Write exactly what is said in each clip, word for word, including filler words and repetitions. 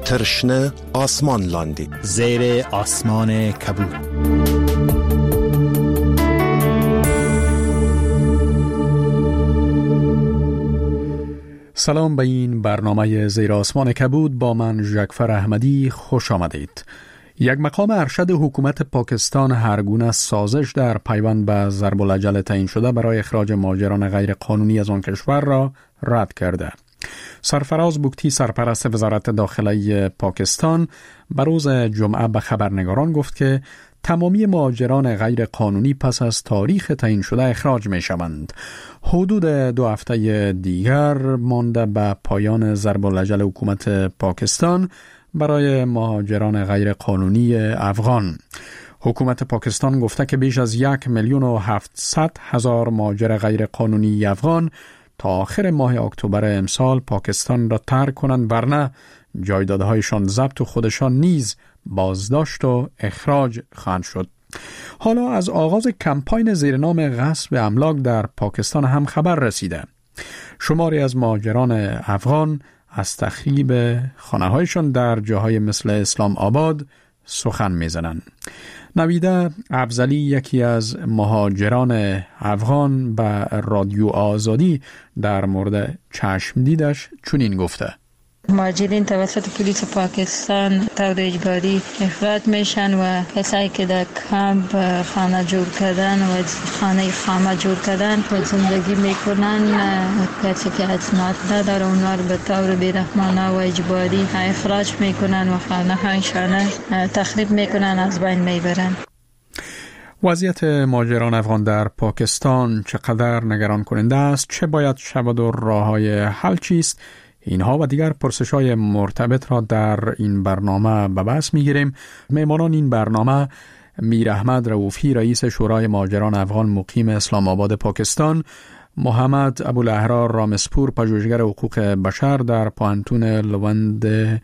ترشنه آسمان لاندی زیر آسمان کبود. سلام به این برنامه زیر آسمان کبود. با من ژکفر احمدی خوش آمدید. یک مقام ارشد حکومت پاکستان هرگونه سازش در پیوند به ضرب الاجل تعیین شده برای اخراج مهاجران غیر قانونی از آن کشور را رد کرده. سرفراز بگتی، سرپرست وزارت داخلی پاکستان، به روز جمعه به خبرنگاران گفت که تمامی مهاجران غیر قانونی پس از تاریخ تعیین شده اخراج می شوند. حدود دو هفته دیگر مانده به پایان ضرب الاجل حکومت پاکستان برای مهاجران غیر قانونی افغان. حکومت پاکستان گفته که بیش از یک میلیون و هفتصد هزار مهاجر غیر قانونی افغان تا آخر ماه اکتبر امسال پاکستان را ترک کنند، ورنه جایدادهایشان ضبط و خودشان نیز بازداشت و اخراج خواهند شد. حالا از آغاز کمپاین زیر نام غصب املاک در پاکستان هم خبر رسیده. شماری از مهاجران افغان از تخریب خانه‌هایشان در جاهای مثل اسلام آباد سخن می‌زنند. نویده افضلی، یکی از مهاجران افغان، به رادیو آزادی در مورد چشم دیدش چنین گفته: مهاجرین توسط پلیس پاکستان طور اجباری اخراج میشن و کسایی که در کمپ خانه جور کردن و خانه خامه جور کردن و زندگی میکنن، کسی که اسناد نداره اونا رو به طور بیرحمانه و اجباری اخراج میکنن و خانه هایشان تخریب میکنن، از بین میبرن. وضعیت مهاجران افغان در پاکستان چقدر نگران کننده است؟ چه باید شود و راه‌های حل چیست؟ اینها و دیگر پرسش‌های مرتبط را در این برنامه به بحث می‌گیریم. مهمانان این برنامه: میر احمد رؤوفی، رئیس شورای مهاجران افغان مقیم اسلام آباد پاکستان; محمد ابوالاحرار رامسپور، پژوهشگر حقوق بشر در پوهنتون لوند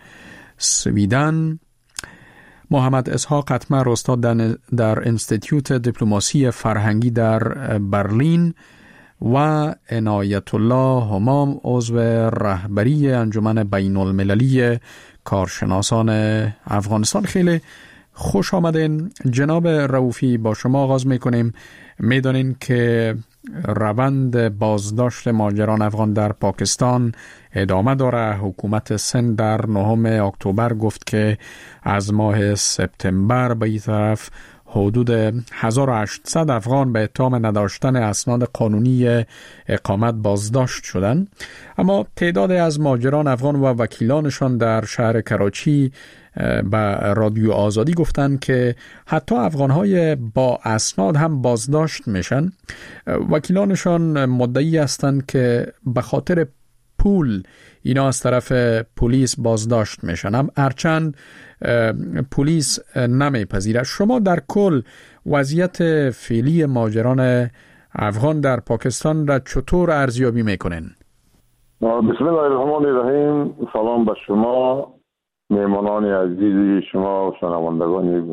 سویدن; محمد اسحاق قطمر، استاد در انستیتیوت دیپلماسی فرهنگی در برلین; و عنایت الله همام، عضو رهبری انجمن بین المللی کارشناسان افغانستان. خیلی خوش آمدین. جناب رؤوفی، با شما آغاز میکنیم. میدانین که روند بازداشت مهاجران افغان در پاکستان ادامه داره. حکومت سند در نهم اکتبر گفت که از ماه سپتامبر به این طرف حدود هزار و هشتصد افغان به اتهام نداشتن اسناد قانونی اقامت بازداشت شدند. اما تعداد از مهاجران افغان و وکیلانشان در شهر کراچی به رادیو آزادی گفتند که حتی افغانهای با اسناد هم بازداشت میشن. وکیلانشان مدعی هستند که به خاطر پول اینا از طرف پلیس بازداشت میشن، هم هرچند پلیس نمیپذیره. شما در کل وضعیت فعلی مهاجران افغان در پاکستان را چطور ارزیابی میکنین؟ بسم الله الرحمن الرحیم. سلام به شما، مهمانان عزیزی شما و شنوندگان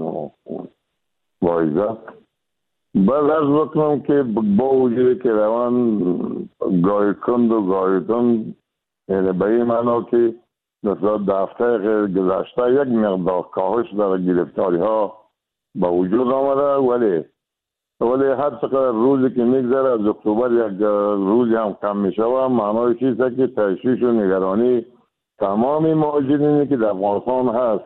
با عزت. باید عرض بکنم که با وجودی که روان گاهی کند و گاهی کند، یعنی به این معنا که نسبت به هفته گذشته یک مقدار کاهش در گرفتاری ها به وجود آمده، ولی ولی هر چقدر روزی که میگذره از اکتبر یک روزی هم کم می شود، معنای چیزه که تشویش و نگرانی تمام مهاجرینی که در افغانستان هست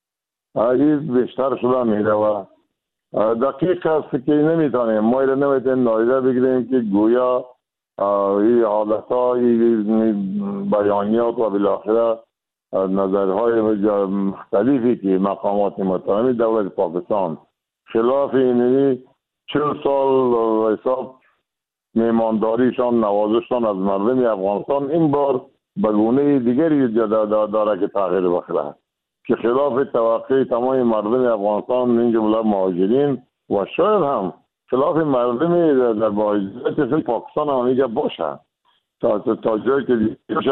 این بیشتر شده می رود. دقیق است که نمیتونیم ما را نمیتونیم نادیده بگیریم که گویا این حالت ها، این بیانیات و بالاخره نظرهای مختلفی که مقامات محترمی دولت پاکستان خلاف اینی چل سال حساب میمانداریشان، نوازشان از مردم افغانستان این بار به گونه دیگری داره که تغییر بخوره که خلاف توقع تمام مردم افغانستان، این جمله مهاجرین و شاید هم خلاف مردم در مهاجرت پاکستان هم اینجا باشه. تا تا جایی که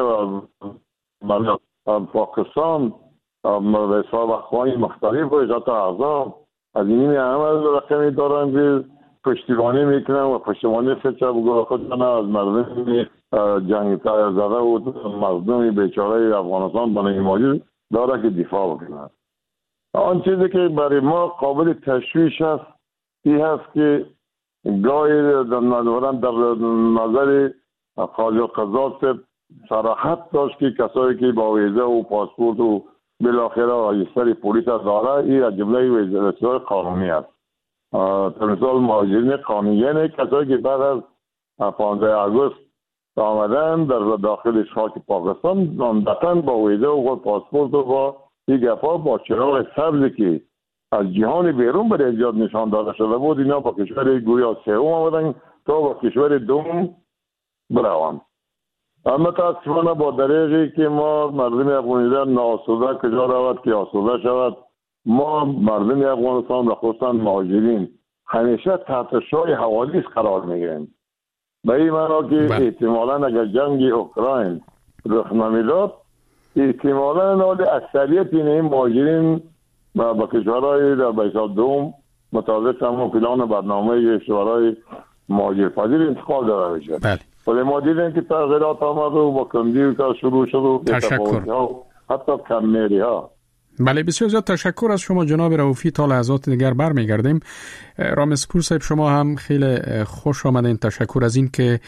دیگه پاکستان به حساب اخوانی مختلف و حتی اعضا از این عمل رقمی دارن که پشتیبانی میکنن و پشتیبانی فکر بگاه خودشان از مردم جنگ زده و مردم بیچاره افغانستان بنای ماجر داره که دفاع بکنه. آن چیزی که برای ما قابل تشویش است این هست که گاهی در نظر قاضی قضات صراحت داشت که کسایی که با ویزه و پاسپورت و بالاخره رجیستر پلیس داره این از جمله ویزه‌های قانونی است. مثال مهاجرین قانونی یعنی کسایی که بعد از پانزده آگوست آمدن در داخل خاک پاکستان عمدتاً با ویزه و پاسپورت و با این گپا با چراغ سبزی که از جهان بیرون برای ایجاد نشان داده شده بود اینا با کشور گویا سوم آمدن تا با کشور دوم بروند. اما متاسفانه با دریغی که ما مردم افغانستان ناآسوده کجا رود که آسوده شود، ما مردم افغانستان و خصوصا مهاجرین همیشه تحت شعاع حوادث قرار میگیریم. به این معنا که احتمالاً اگر جنگ اوکراین رخ نمیداد احتمالاً نال اکثریت این مهاجرین با کشورهای در بیسال دوم مطابق تمام پلان برنامه کشورهای مهاجرپذیر انتقال داده میشه. بله. ولی ما دیدیم که تغییرات آمد و با کندی و کار شروع شد و تشکر. حتی کم‌میری ها. بله بسیار زیاد تشکر از شما جناب رؤوفی. تا لحظات دیگر برمیگردیم. رامسپور صاحب شما هم خیلی خوش آمدین. تشکر از این که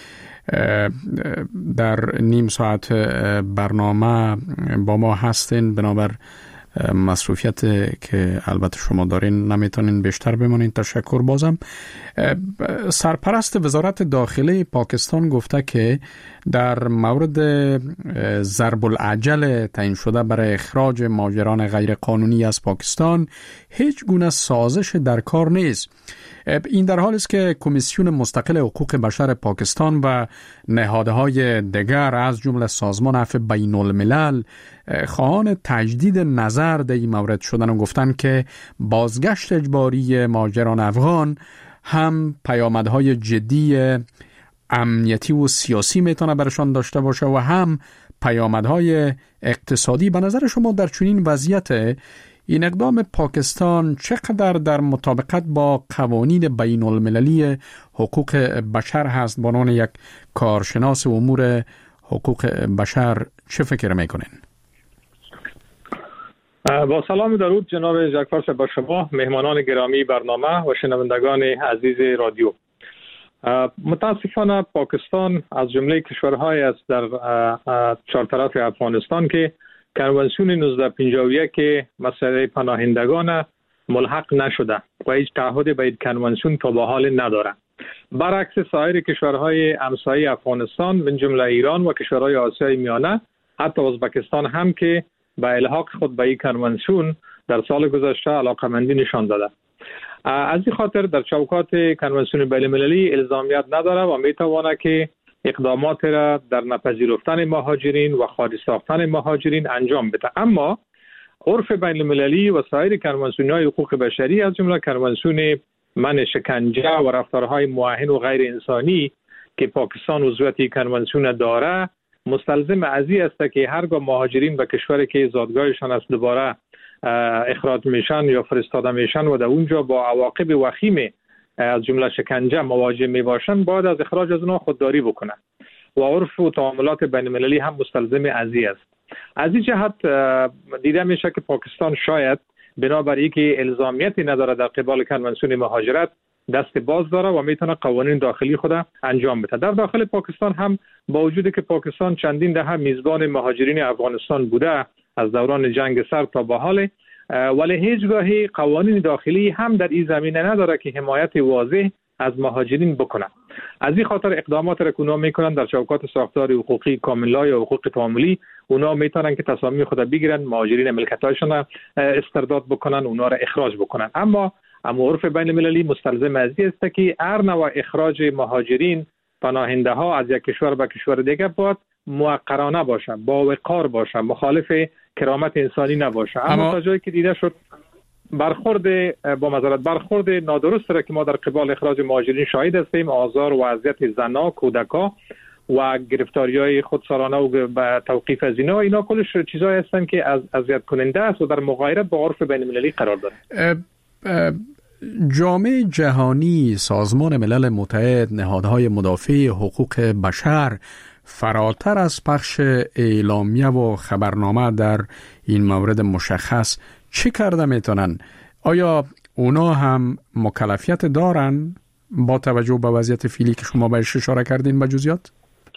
در نیم ساعت برنامه با ما هستین. بنابر مصروفیت که البته شما دارین نمیتونین بیشتر بمانین. تشکر. بازم سرپرست وزارت داخله پاکستان گفته که در مورد ضرب العجل تعیین شده برای اخراج مهاجران غیر قانونی از پاکستان هیچ گونه سازش در کار نیست. این در حالی است که کمیسیون مستقل حقوق بشر پاکستان و نهادهای دیگر از جمله سازمان عفو بین الملل خواهان تجدید نظر در این مورد شدن و گفتن که بازگشت اجباری مهاجران افغان هم پیامدهای جدی امنیتی و سیاسی میتونه برشان داشته باشه و هم پیامدهای اقتصادی. به نظر شما در چنین وضعیت این اقدام پاکستان چقدر در مطابقت با قوانین بین المللی حقوق بشر هست؟ با عنوان یک کارشناس امور حقوق بشر چه فکر میکنین؟ با سلام درود جناب جعفر با شما، مهمانان گرامی برنامه و شنوندگان عزیز رادیو. متاسفانه پاکستان از جمله کشورهای است در چهار طرف افغانستان که کنوانسیون نوزده پنجاه و یک که مسئله پناهندگان ملحق نشده و هیچ تعهد به این کنوانسیون تا به حال نداره. برعکس سایر کشورهای همسایه افغانستان من جمله ایران و کشورهای آسیای میانه، حتی ازبکستان هم که به الحاق خود به این کنوانسیون در سال گذشته علاقمندی نشان داده. از این خاطر در چوکات کنوانسیون بین المللی الزامیت نداره و میتونه که اقدامات را در نپذیرفتن مهاجرین و خارج ساختن مهاجرین انجام بده. اما عرف بین المللی و سایر کنوانسیون‌های حقوق بشری از جمله کنوانسیون منع شکنجه و رفتارهای موهن و غیر انسانی که پاکستان عضویت کنوانسیون داره مستلزم از این است که هرگاه مهاجرین به کشوری که زادگاهشان است دوباره اخراج میشن یا فرستاده میشن و در اونجا با عواقب وخیم از جمله شکنجه مواجه می باشند باید از اخراج از اونها خودداری بکنند و عرف و تعاملات بین المللی هم مستلزم از این است. از این جهت دیده میشه که پاکستان شاید بنابراین که الزامیتی نداره در قبال کنوانسیون مهاجرت دست باز داره و میتونه قوانین داخلی خود انجام بده. در داخل پاکستان هم با وجودی که پاکستان چندین دهه میزبان مهاجرین افغانستان بوده از دوران جنگ سرد تا به حال، ولی هیچگاهی قوانین داخلی هم در این زمینه نداره که حمایت واضح از مهاجرین بکنه. از این خاطر اقدامات را که اونا میکنن در چوکات ساختار حقوقی کاملا یا حقوق تعاملی اونا میتونن که تصامیم خود بگیرن، مهاجرین ملکیتاشون استرداد بکنن، اونا را اخراج بکنن. اما اما عرف بین المللی مستلزم از این است که هر نوع اخراج مهاجرین پناهنده ها از یک کشور به کشور دیگه باید موقرانه باشه، با وقار باشه، مخالف کرامت انسانی نباشه. اما, اما تا جایی که دیده شد برخورد با معذرت برخورد نادرست را که ما در قبال اخراج مهاجرین شاهد هستیم، آزار و اذیت زنا، کودکا و گرفتاری‌های خودسرانه و توقیف از اینا، اینا کلش چیزایی هستند که از اذیت کننده است و در مغایرت با عرف بین المللی قرار داره. جامعه جهانی، سازمان ملل متحد، نهادهای مدافع حقوق بشر فراتر از پخش اعلامیه و خبرنامه در این مورد مشخص چی کرده میتونن؟ آیا اونا هم مکلفیت دارن با توجه به وضعیت فعلی که شما بهش اشاره کردین به جزئیات؟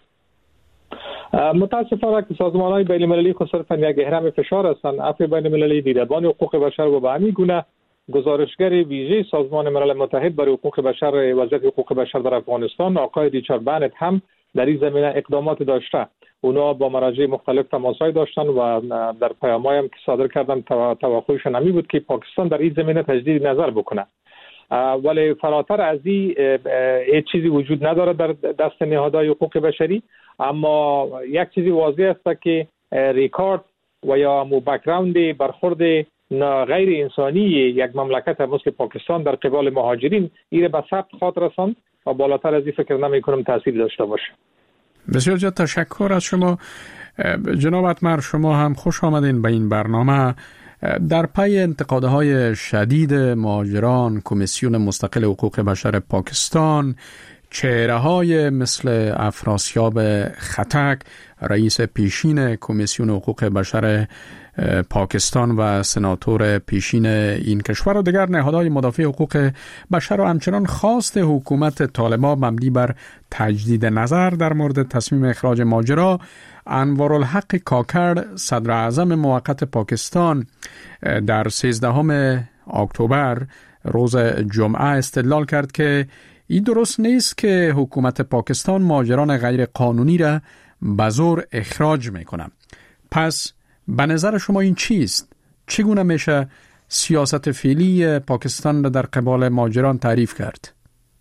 متاسفانه که سازمان‌های بین‌المللی خصوصا یک اهرم فشار هستند. عفو بین‌المللی، دیدبان حقوق بشر و به همین گونه گزارشگر ویژه سازمان ملل متحد برای حقوق بشر وضعیت حقوق بشر در افغانستان آقای ریچارد بنت هم در این زمینه اقدامات داشته. اونا با مراجع مختلف تماس‌های داشتن و در پیام‌هایی هم که صادر کردن توقعشون همی بود که پاکستان در این زمینه تجدید نظر بکنه. ولی فراتر از این هیچ چیزی وجود نداره در دست نهادهای حقوق بشری. اما یک چیزی واضح است که ریکارد و یا مو بک‌گراند برخورد غیر انسانی یک مملکت مثل پاکستان در قبال مهاجرین ایره به ثبت خاطر رساند و بالاتر از این فکر نمی کنم تاثیر داشته باشه. بسیار زیاد تشکر از شما جناب اتمر. شما هم خوش آمدین به این برنامه. در پی انتقادهای شدید مهاجران، کمیسیون مستقل حقوق بشر پاکستان، چهره‌های مثل افراسیاب خطک، رئیس پیشین کمیسیون حقوق بشر پاکستان و سناتور پیشین این کشور و دیگر نهادهای مدافع حقوق بشر و همچنان خواست حکومت طالبان مبنی بر تجدید نظر در مورد تصمیم اخراج مهاجرا، انوارالحق کاکر صدر اعظم موقت پاکستان در سیزدهم اکتبر روز جمعه استدلال کرد که این درست نیست که حکومت پاکستان مهاجران غیر قانونی را به زور اخراج میکنه. پس به نظر شما این چیست؟ چگونه میشه سیاست فعلی پاکستان را در قبال مهاجران تعریف کرد؟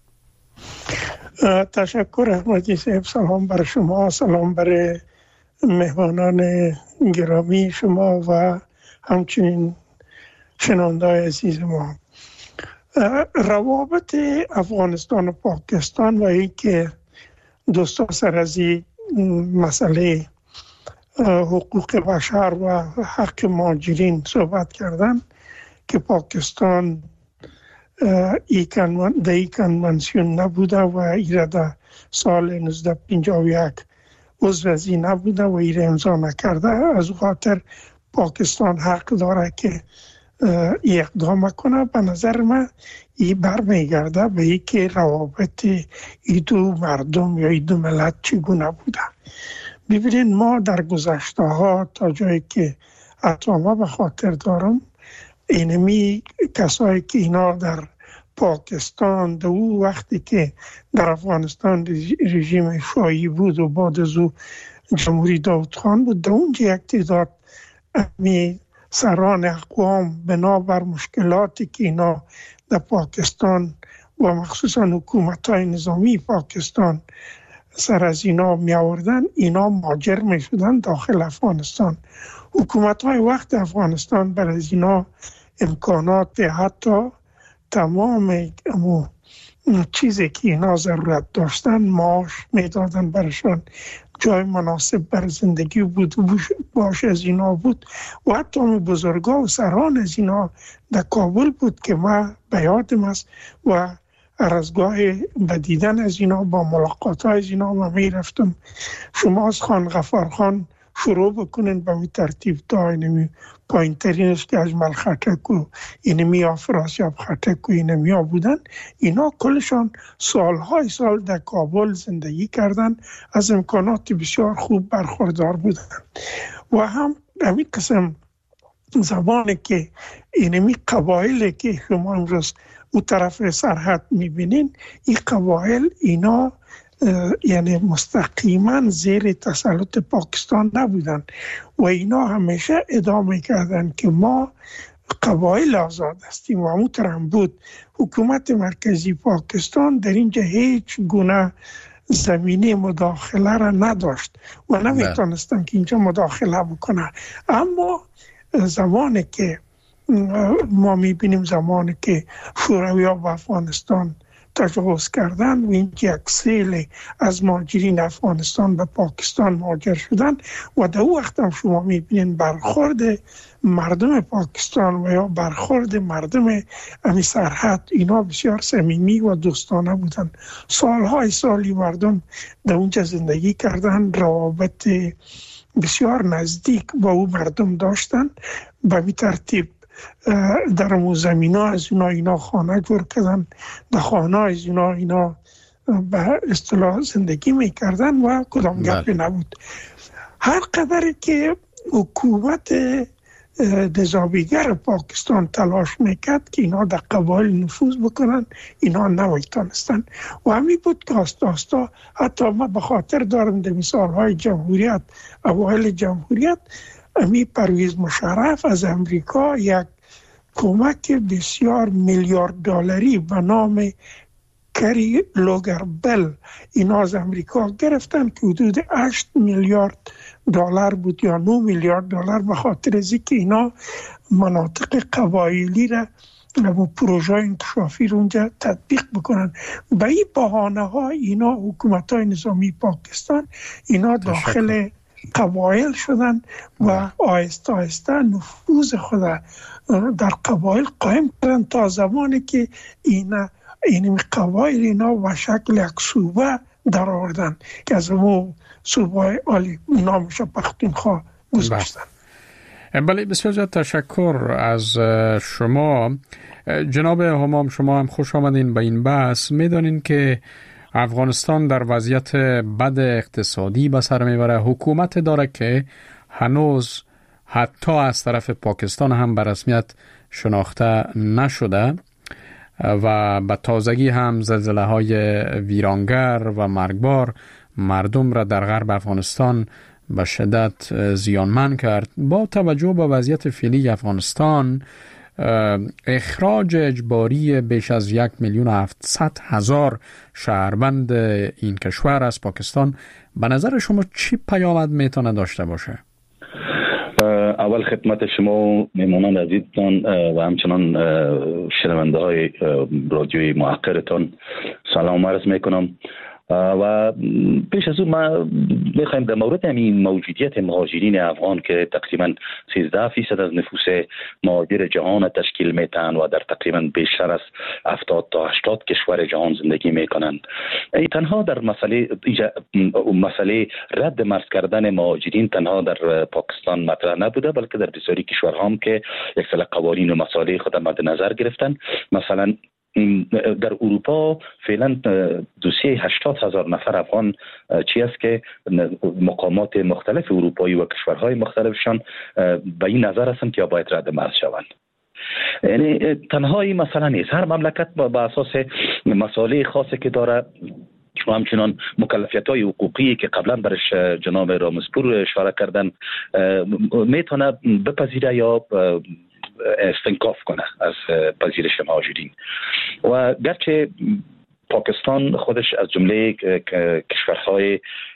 تشکر احمدی صاحب. سلام بر شما، سلام بر مهمانان گرامی شما و همچنین شنونده‌های عزیز ما. روابط افغانستان و پاکستان و ای که دوستا سر از این مسئله حقوق بشر و حق مهاجرین صحبت کردن که پاکستان ای کنوانسیون نبوده و ایره در سال نوزده پنجاه و یک عضو از این نبوده و ایره امضا نکرده. از خاطر پاکستان حق داره که ای اقدام کنه. به نظر من ای برمیگرده به ای که روابط ای دو مردم یا ای دو ملت چگونه بوده. ببینید ما در گذشته ها تا جایی که اتمام به خاطر دارم اینمی کسایی که اینا در پاکستان در او وقتی که در افغانستان رژیم شاهی بود و بعد از او جمهوری داود خان بود، در اونجا یک تعداد امی سران اقوام بنابر مشکلاتی که اینا در پاکستان و مخصوصا حکومت‌های نظامی پاکستان سر از اینا می آوردن، اینا مهاجر می شدن داخل افغانستان. حکومت‌های وقت افغانستان برای از اینا امکانات حتی تمام امو چیزی که اینا ضرورت داشتن معاش می دادن برشان، جای مناسب بر زندگی بود باش از اینا بود و حتی بزرگا و سران از اینا در کابل بود که ما به یادم است و ارزگاه بدیدن از اینا با ملاقات های از اینا ما می رفتم. شما از خان غفار خان شروع بکنین به می ترتیب تا اینمی پایین ترینش که اجمل خطک و اینمی افراسیاب خطک و اینمی ها بودن. اینا کلشان سالهای سال در کابل زندگی کردن، از امکانات بسیار خوب برخوردار بودن و هم همین قسم زمانی که اینمی قبایلی که شما امروز او طرف سرحد میبینین، این قبایل اینا یعنی مستقیما زیر تسلط پاکستان نبودن و اینا همیشه ادعا کردن که ما قبایل آزاد هستیم و همونطورم بود. حکومت مرکزی پاکستان در اینجا هیچ گونه زمینه مداخله را نداشت و نمیتونستن که اینجا مداخله بکنن. اما زمانی که ما میبینیم زمانی که شوروی‌ها با افغانستان تجاوز کردن و اینکه یک سیل از مهاجرین افغانستان به پاکستان مهاجر شدن و در اون وقت هم شما میبینین برخورد مردم پاکستان و یا برخورد مردم امی سرحد اینا بسیار صمیمی و دوستانه بودن. سالهای سالی مردم در اونجا زندگی کردن، روابط بسیار نزدیک با او مردم داشتن. به این ترتیب در مو زمین ها از اینا اینا خانه جور کردن، در خانه از اینا اینا به اصطلاح زندگی میکردن و کدام گپی نبود. هر قدر که حکومت نظامیگر پاکستان تلاش میکرد که اینا در قبایل نفوذ بکنن، اینا نمیتونستن و همین بود که آستا آستا حتی ما به خاطر دارم در مثالهای جمهوریت، اوایل جمهوریت، امی پرویز مشرف از امریکا یک کمک بسیار میلیارد دلاری به نام کری لوگر بل اینا از امریکا گرفتن که حدود هشت میلیارد دلار بود یا نه میلیارد دلار، به خاطر از اینکه اینا مناطق قبایلی را و پروژه انکشافی رو اونجا تطبیق بکنن. به این بهانه ها اینا حکومت های نظامی پاکستان اینا داخل قبایل شدن و آهسته آهسته نفوذ خود در قبایل قائم کردن تا زمانی که اینا این قبایل اینا و شکل یک صوبه در آوردن که از اون صوبه عالی نامش پختونخوا گذاشتن. بله، بسیار زیاد تشکر از شما جناب همام. شما هم خوش آمدین به این بحث. میدانین که افغانستان در وضعیت بد اقتصادی به سر میبره، حکومت داره که هنوز حتی از طرف پاکستان هم به رسمیت شناخته نشده و به تازگی هم زلزله های ویرانگر و مرگبار مردم را در غرب افغانستان به شدت زیانمند کرد. با توجه به وضعیت فعلی افغانستان، اخراج اجباری بیش از یک میلیون و هفتصد هزار شهروند این کشور از پاکستان به نظر شما چی پیامد میتونه داشته باشه؟ اول خدمت شما و میمانان عزیزتان و همچنان شنونده های رادیوی محقرتان سلام عرض میکنم. و پیش از اون ما میخوایم در مورد همین موجودیت مهاجرین افغان که تقریبا سیزده فیصد از نفوس مهاجر جهان تشکیل میتن و در تقریبا بیشتر از هفتاد تا هشتاد کشور جهان زندگی میکنند، تنها در مسئله مسئله رد مرز کردن مهاجرین تنها در پاکستان مطرح نبوده، بلکه در بسیاری کشورها هم که یک سری قوانین و مسائل خود مد نظر گرفتن. مثلا در اروپا فعلا دوسیه هشتاد هزار نفر افغان چی است که مقامات مختلف اروپایی و کشورهای مختلفشان به این نظر هستند که باید رد مرز شوند. یعنی تنها این مسئله نیست، هر مملکت با اساس مسائل خاصی که داره و همچنان مکلفیت‌های حقوقی که قبلا برش جناب رامزپور اشاره کردن میتونه بپذیره یا استنکاف کنه از پذیرش مهاجرین. و گرچه پاکستان خودش از جمله کشورهای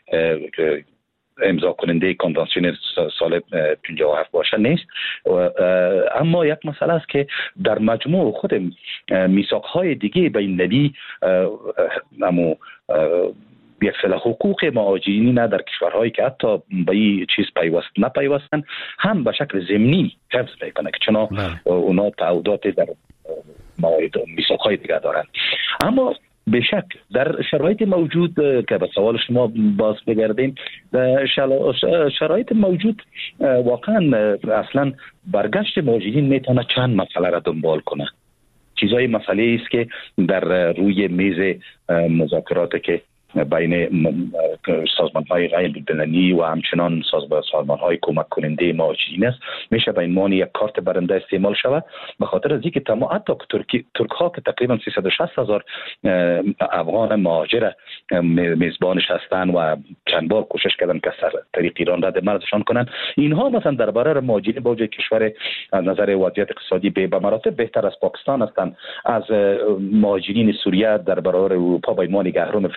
امضا کننده کنوانسیون سال پنجاه و هفت باشه نیست، اما یک مسئله است که در مجموع خود میثاق‌های دیگه بین‌المللی امو یک سری حقوق مهاجرین در کشورهایی که حتی به این چیز پیوست نپیوستن هم به شکل ضمنی حفظ میکنه که چنا اونا تعهدات در میثاق‌های دیگه دارن. اما به شک در شرایط موجود که به سوال شما باز بگردیم، شرایط موجود واقعا اصلا برگشت مهاجرین میتونه چند مسئله را دنبال کنه. چیزای مسئله است که در روی میز مذاکرات که بین سازمان‌های غیربین‌المللی و همچنان سازمان‌های کمک کننده مهاجرین است، میشه به عنوان یک کارت برنده استعمال شود، به خاطر از اینکه تمام حتی ترکی ترک‌ها که تقریبا سیصد و شصت هزار افغان مهاجر میزبانش هستند و چند بار کوشش کردن که از طریق ایران رد مرزشان کنند، اینها مثلا درباره مهاجرین با وجود کشور از نظر وضعیت اقتصادی به مراتب بهتر از پاکستان هستند، از مهاجرین سوریه در برابر اروپا به عنوان یک اهرم فشار سیاسی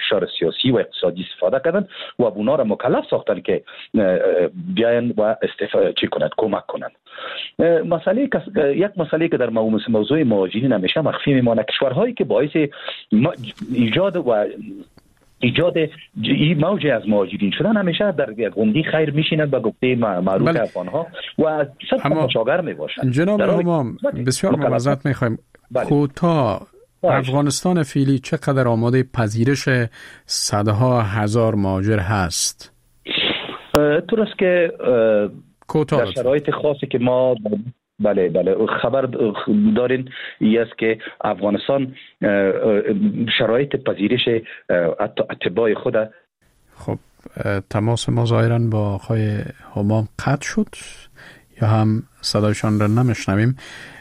سیاسی و اقتصادی استفاده کردن و اونا را مکلف ساختن که بیاین و استفاده چی کنند، کمک کنند. مسئله یک مسئله که در موضوع مهاجرین همیشه مخفی میمونه، کشورهایی که باعث ایجاد و ایجاد این موج از مهاجرین شدن همیشه در گمدی خیر میشینند و گفته معروف افغانها و صد مشاور میباشند. جناب همام بسیار معذرت میخوایم، کوتاه افغانستان فعلی چقدر آماده پذیرش صدها هزار مهاجر هست؟ درست که کوتاه در شرایط خاصی که ما بله بله خبر دارین این است که افغانستان شرایط پذیرش اتباع خود. خب تماس ما ظاهراً با آقای همام قطع شد یا هم صدایشان را نمیشنویم.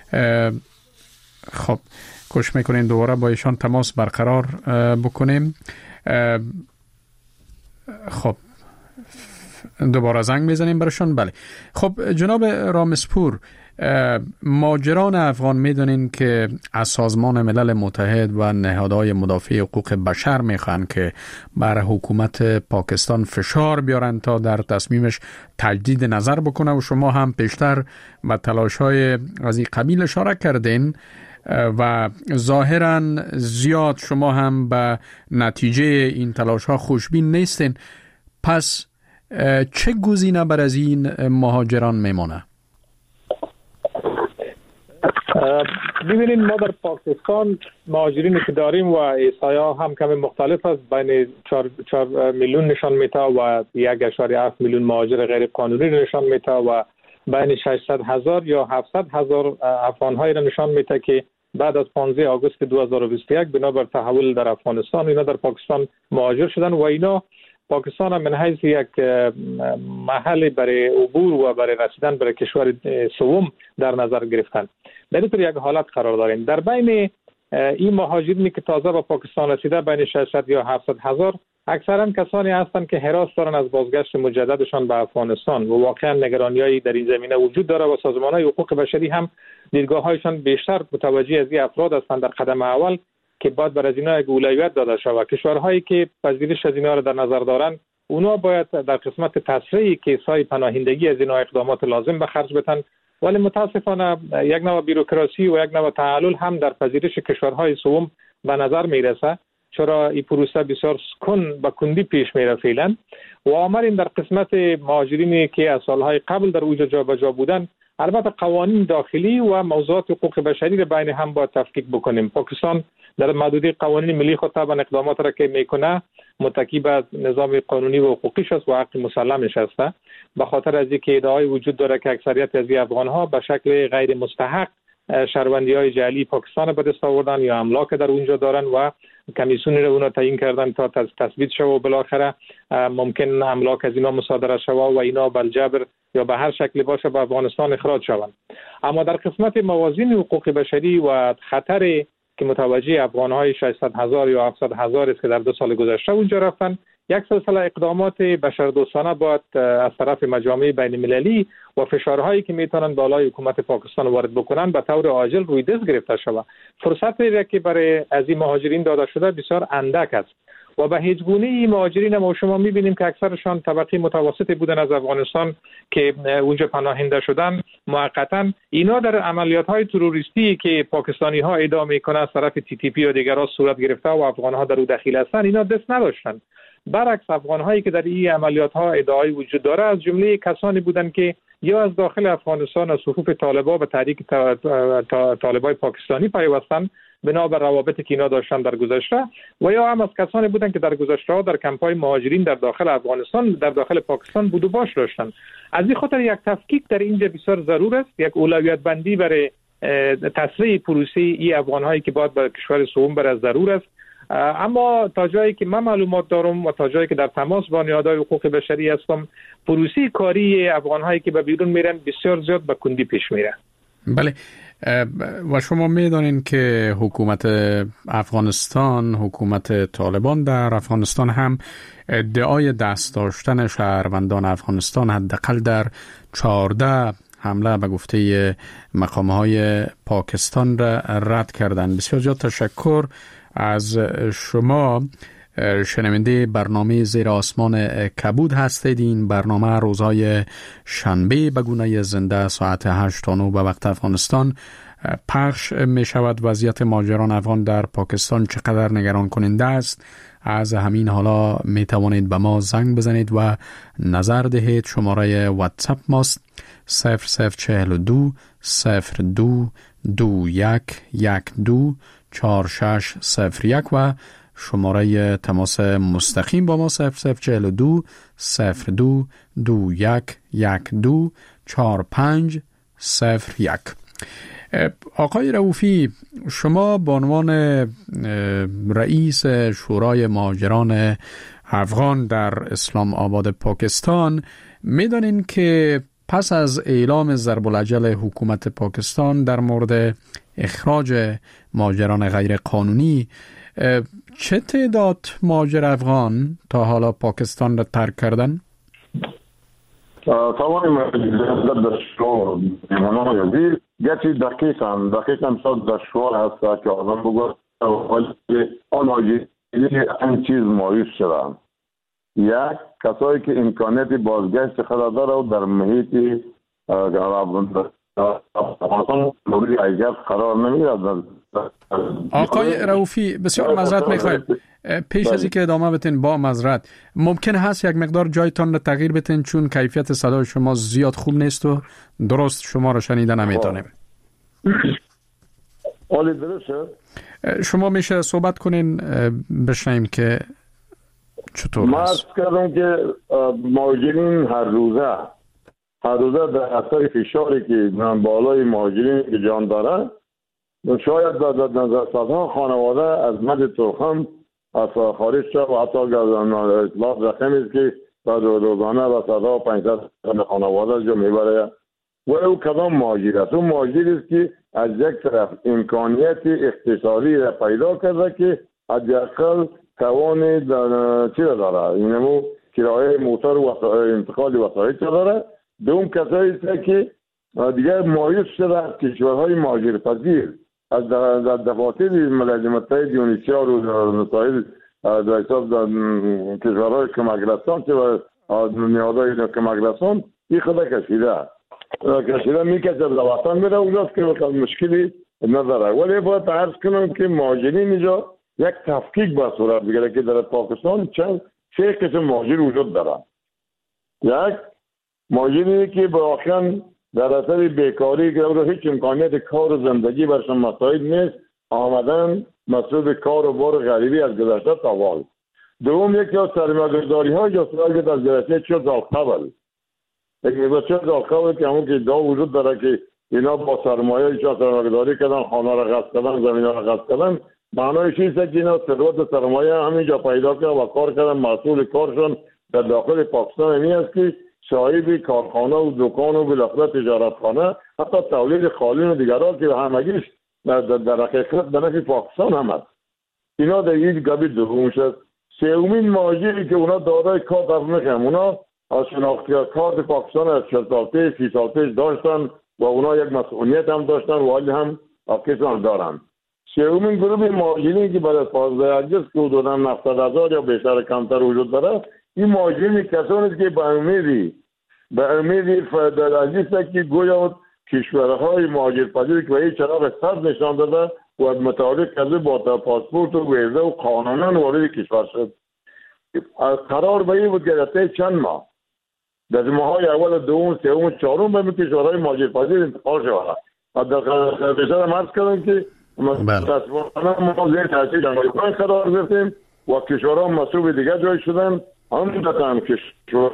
خب کوشش میکنین دوباره با ایشان تماس برقرار بکنیم. خب دوباره زنگ میزنیم برشان. بله خب جناب رامسپور، مهاجران افغان میدونین که از سازمان ملل متحد و نهادهای مدافع حقوق بشر میخوان که بر حکومت پاکستان فشار بیارن تا در تصمیمش تجدید نظر بکنه و شما هم پیشتر به تلاش‌های از این قبیل اشاره کردین و ظاهراً زیاد شما هم به نتیجه این تلاش‌ها خوشبین نیستین. پس چه گزینه بر از این مهاجران میمونه؟ ببینید ما در پاکستان مهاجرینی که داریم و احصایه‌ها هم کمی مختلف است، بین چهار میلیون نشان میده و یک اشاره هفت میلیون مهاجر غیر قانونی نشان میده و بین ششصد هزار یا هفتصد هزار افغان‌هایی را نشان میده که بعد از پانزده آگوست دو هزار و بیست و یک بنابر تحول در افغانستان اینا در پاکستان مهاجر شدن و اینا پاکستان هم من حیث یک محل برای عبور و برای رسیدن برای کشور سوم در نظر گرفتن. در این یک حالت قرار داریم. در بین این مهاجرینی که تازه به پاکستان رسیده بین ششصد یا هفتصد هزار اکثرا کسانی هستند که حراس دارن از بازگشت مجددشان به افغانستان و واقعا نگرانی‌هایی در این زمینه وجود داره و سازمان‌های حقوق بشری هم دیدگاه‌هایشان بیشتر متوجه از این افراد هستند در قدم اول که باید بر از اینا یک اولویت داده شود. کشورهایی که پذیرش از اینا را در نظر دارن اونا باید در قسمت تسریع کیس‌های پناهندگی از اینا اقدامات لازم به خرج بدن، ولی متاسفانه یک نوع بیروکراسی و یک نوع تعلل هم در پذیرش کشورهای سوم به نظر میرسه، چرا این پروسه بسیار کن به کندی پیش میره فعلا و آمرین در قسمت مهاجرینی که از سالهای قبل در اوج جابجا بودن البته قوانین داخلی و موضوعات حقوق بشری را بین هم باید تفکیک بکنیم. پاکستان در محدوده قوانین ملی خود طبعا اقدامات را که میکنه متکی به نظام قانونی و حقوقیش است و حق مسلمش است، به خاطر از اینکه ادعای وجود داره که اکثریت از افغان‌ها به شکل غیر مستحق شهروندی‌های جعلی پاکستان به دست آوردن یا املاک در اونجا دارن و کمیسیونی رو اونا تعیین کردن تا تثبیت شود و بالاخره ممکن املاک از اینا مصادره شود و اینا بالجبر یا به هر شکلی باشه به افغانستان اخراج شوند. اما در قسمت موازین حقوق بشری و خطر که متوجه افغان‌های ششصد هزار یا هفتصد هزار است که در دو سال گذشته اونجا رفتن، یک سلسله اقدامات بشردوستانه باید از طرف مجامع بین المللی و فشارهایی که میتونن بالای حکومت پاکستان وارد بکنن به طور عاجل روی دست گرفته شود. فرصتی که برای از این مهاجرین داده شده بسیار اندک است و به هیچ گونه این مهاجرین ما شما میبینیم که اکثرشان طبقه متوسطی بودن از افغانستان که اونجا پناهنده شدن موقتا. اینا در عملیات‌های تروریستی که پاکستانی ها ادعا میکنن از طرف تی تی پی و دیگرها صورت گرفته و افغان ها در او دخیل هستند، اینا دست نداشتن. برعکس افغان هایی که در این عملیات ها ادعای وجود داره از جمله کسانی بودند که یا از داخل افغانستان از صفوف طالبان به تحریک طالبای پاکستانی پیوستند بنا بر روابطی که اینا داشتن در گذشته و یا هم از کسانی بودند که در گذشته ها در کمپ‌های مهاجرین در داخل افغانستان در داخل پاکستان بود و باش داشتن. از این خاطر یک تفکیک در اینجا بسیار ضرور است، یک اولویت بندی برای تسریع پروسه ای افغان هایی که باید به کشور سوم بر ضرور است. اما تا جایی که من معلومات دارم و تا جایی که در تماس با نهادهای حقوق بشری هستم، پروسه کاری افغان هایی که به بیرون میرن بسیار زیاد به کندی پیش میره. بله، و شما میدانین که حکومت افغانستان، حکومت طالبان در افغانستان هم ادعای دست داشتن شهروندان افغانستان حداقل در چهارده حمله به گفته مقام‌های پاکستان را رد کردند. بسیار زیاد تشکر از شما شنونده برنامه زیر آسمان کبود هستید. این برنامه روزهای شنبه به گونه زنده ساعت هشت تا نه به وقت افغانستان پخش می شود. وضعیت مهاجران افغان در پاکستان چقدر نگران کننده است؟ از همین حالا می توانید به ما زنگ بزنید و نظر دهید. شماره واتساپ ماست صفر صفر چهل دو صفر دو دو یک یک دو چهار شش صفر یک و شماره تماس مستقیم با ما صفر صفر چهل دو صفر دو دو یک یک دو چهار پنج صفر یک. آقای رؤوفی، شما به عنوان رئیس شورای مهاجران افغان در اسلام آباد پاکستان می‌دانید که پس از اعلام ضرب الاجل حکومت پاکستان در مورد اخراج مهاجران غیر قانونی، چه تعداد مهاجر افغان تا حالا پاکستان را ترک کردن؟ طبعا مجلس دستور ایمانان یزید گرچه دقیقا دقیقا صد دستور هست که آدم بگوید آن آجیلی این چیز مایوس شدن. یک کسایی که امکانیت بازگشت خود داره و در محیط افغانستان مورد ایجاد قرار نمیگیرد. آقای رؤوفی بسیار معذرت میخوایم، پیش از اینکه ادامه بتین با معذرت ممکن هست یک مقدار جایتان را تغییر بتین چون کیفیت صدای شما زیاد خوب نیست و درست شما را شنیده نمیتونیم. حالی درسته؟ شما میشه صحبت کنین بشنیم که چطور ما هست. از کردم که مهاجرین هر روزه هر روزه در اثر فشاری که بالای مهاجرین که جان داره شاید در صدها خانواده از مد ترخم از خارج شد و حتی اطلاع رقم است که روزانه و صدها و پنجصد خانواده جو میبره. و او کدام مهاجر است؟ او مهاجر است که از یک طرف امکانیت اقتصادی را پیدا کرده که حداقل توان چی را داره، اینمو کرایه موتور و انتقال وسایل داره. دوم کسایی است که دیگر مایوس شده از کشورهای مهاجرپذیر از دفاتر ملل متحد یونیسیا و نتایج در حساب کشورهای کمکرسان که نیازهای کمکرسان این خدا کشیده کشیده میکشه در وطن میره اونجاست که مشکلی نداره. ولی باید عرض کنم که مهاجرین اینجا یک تفکیک با صورت بگیره که در پاکستان چند سه قسم مهاجر وجود داره. یک مهاجری که به آخر در اثر بیکاری که رو هیچ امکانیت کار و زندگی برشان مساعد نیست آمدن مسئول کار و بار غریبی از گذشته تاوال. دوم یکی از سرمایه‌گذاری ها یا سراغ در جلسه چه سال قبل یکی با چه سال قبل که همون که دا وجود داره که اینا با سرمایه چه سرمایه‌گذاری کردن، خانه را غصب کردن، زمین را غصب کردن، معنایش اینه که اینا ثروت سرمایه همینجا پیدا کردن و کار کردن. مسئول کارشون در داخل پاکستان این است که صاحب کارخانه و دکان و بالاخره تجارتخانه حتی تولید قالین و دیگرها که همگیش در در حقیقت در نفع پاکستان هم است. اینا در یک گابی دوم شد. سومین مهاجری که اونا دارای کارت از میخوام اونا از شناختی کارت پاکستان از چهل سال پیش سی سال پیش داشتن و اونا یک مسئولیت هم داشتن و حالی هم افکیسان دارن. سومین گروه مهاجرین که بعد از پانزده اگست که حدوداً هفتاد هزار یا بیشتر کمتر وجود داره، این مهاجرین کسانی است که به امیدی به امیدی در عزیزه که گویا کشورهای مهاجرپذیر که به این چراغ سبز نشان داده و متعلق کرده با پاسپورت و ویزا و قانونا وارد کشور شد. قرار به این بود که در چند ماه در ماهای اول دوم سوم چهارم به کشورهای مهاجرپذیر انتقال شود. در بشر هم عرض کردم که تصویرانه ما زیر تحصیل جمعیتان قرار گرفتیم و کشورها مسئول دیگر جای شدن. هم دادن کشور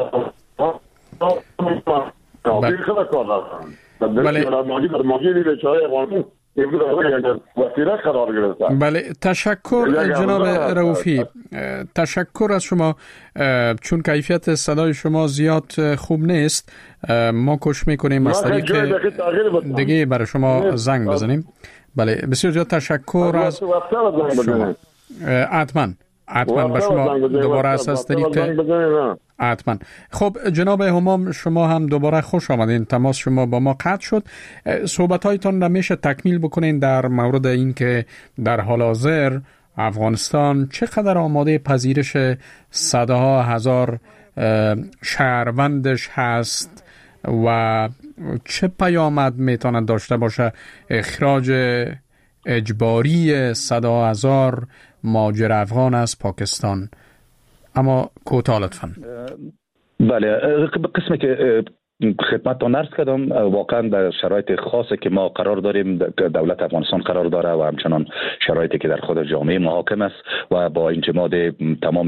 بله تشکر جناب رؤوفی، تشکر از شما. چون کیفیت صدای شما زیاد خوب نیست ما کوشش میکنیم از طریق دیگه برای شما زنگ بزنیم. بله بسیار زیاد تشکر از شما. حتما حتما به شما دوباره از طریق حتما. خب جناب همام شما هم دوباره خوش آمدین. تماس شما با ما قطع شد. صحبت هایتان را میشه تکمیل بکنین در مورد این که در حال حاضر افغانستان چقدر آماده پذیرش صدها هزار شهروندش هست و چه پیامد میتواند داشته باشه اخراج اجباری صدها هزار مهاجر افغان از پاکستان؟ اما کوتاه لطفاً. بله، قسمی که خدمتتان عرض کردم واقعا در شرایط خاصی که ما قرار داریم، دولت افغانستان قرار داره و همچنان شرایطی که در خود جامعه محاکم است و با انجماد تمام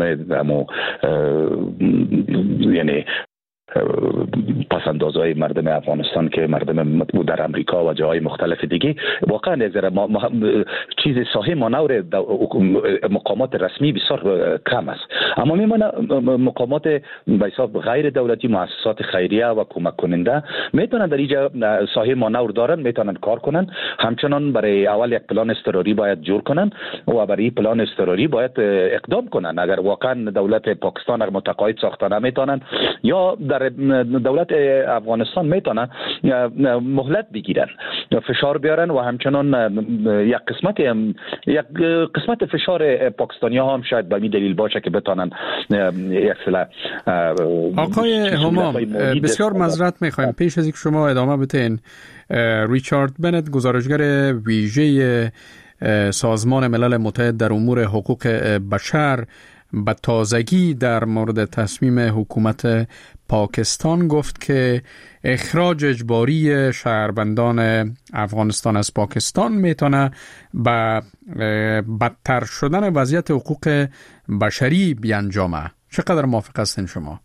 یعنی پسندازهای مردم افغانستان که مردم در امریکا و جاهای مختلف دیگه، واقعا یک ذره چیز صحیح مانور مقامات رسمی بسیار کم است، اما میمونه مقامات به حساب غیر دولتی، مؤسسات خیریه و کمک کننده میتونن در اینجا صحیح مانور دارن، میتونن کار کنن. همچنان برای اول یک پلان اضطراری باید جور کنن و برای پلان اضطراری باید اقدام کنن. اگر واقعا دولت پاکستان اگر متقاعد ساخته نمیتونن یا در دولت افغانستان میتونه مهلت بگیرن، فشار بیارن و همچنان یک قسمت یک قسمت فشار پاکستانی ها هم شاید به این دلیل باشه که بتونن یک سلا. آقای همام بسیار معذرت میخوایم، پیش از اینکه شما ادامه بدین، ریچارد بنت گزارشگر ویژه سازمان ملل متحد در امور حقوق بشر به تازگی در مورد تصمیم حکومت پاکستان گفت که اخراج اجباری شهروندان افغانستان از پاکستان میتونه به بدتر شدن وضعیت حقوق بشری بیانجامه. چقدر موافق هستین شما؟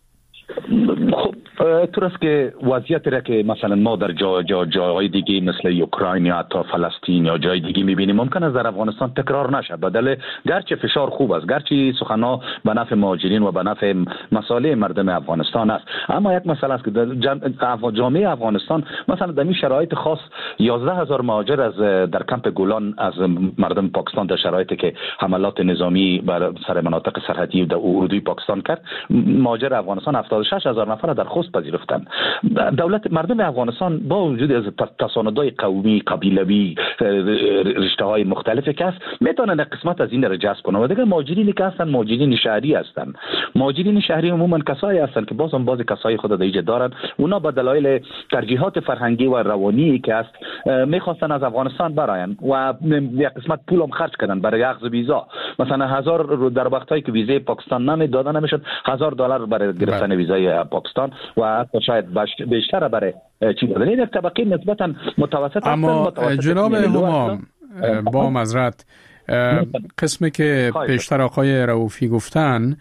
طور است که وضعیتی را که مثلا ما در جا جا جاهای دیگه مثل اوکراین یا حتی فلسطین یا جای دیگه میبینیم ممکن است در افغانستان تکرار نشه. بدل گرچه فشار خوب است، گرچه سخنها به نفع مهاجرین و به نفع مصالح مردم افغانستان است، اما یک مسئله است که در جامعه افغانستان مثلا در این شرایط خاص یازده هزار مهاجر از در کمپ گولان از مردم پاکستان در شرایطی که حملات نظامی بر سر مناطق سرحدی در اردوی پاکستان کرد، مهاجر افغانستان هفتاد و شش هزار نفر در خوست پذیرفتند. دولت مردم افغانستان با وجود از تصاندهای قومی، قبیلوی، رشته‌های مختلفی که است، میتونن قسمت از این را جذب کنند. و دیگه مهاجرینی که هستن مهاجرین شهری هستند. مهاجرین شهری عموما کسایی هستند که بازم باز کسای خود در اینجا دارن، اونا به دلایل ترجیحات فرهنگی و روانی که است میخواستن از افغانستان براین و یک قسمت پول هم خرج کردن برای اخذ ویزا. مثلا هزار رو در وقتایی که ویزای پاکستان نمیدادن نمیشد هزار دلار برای گرفتن ویزای پاکستان و حتی شاید بیشتر برای چی دادن. این یک طبقه نسبتا متوسط. اما جناب همام با معذرت، قسمی که پیشتر آقای رؤوفی گفتن،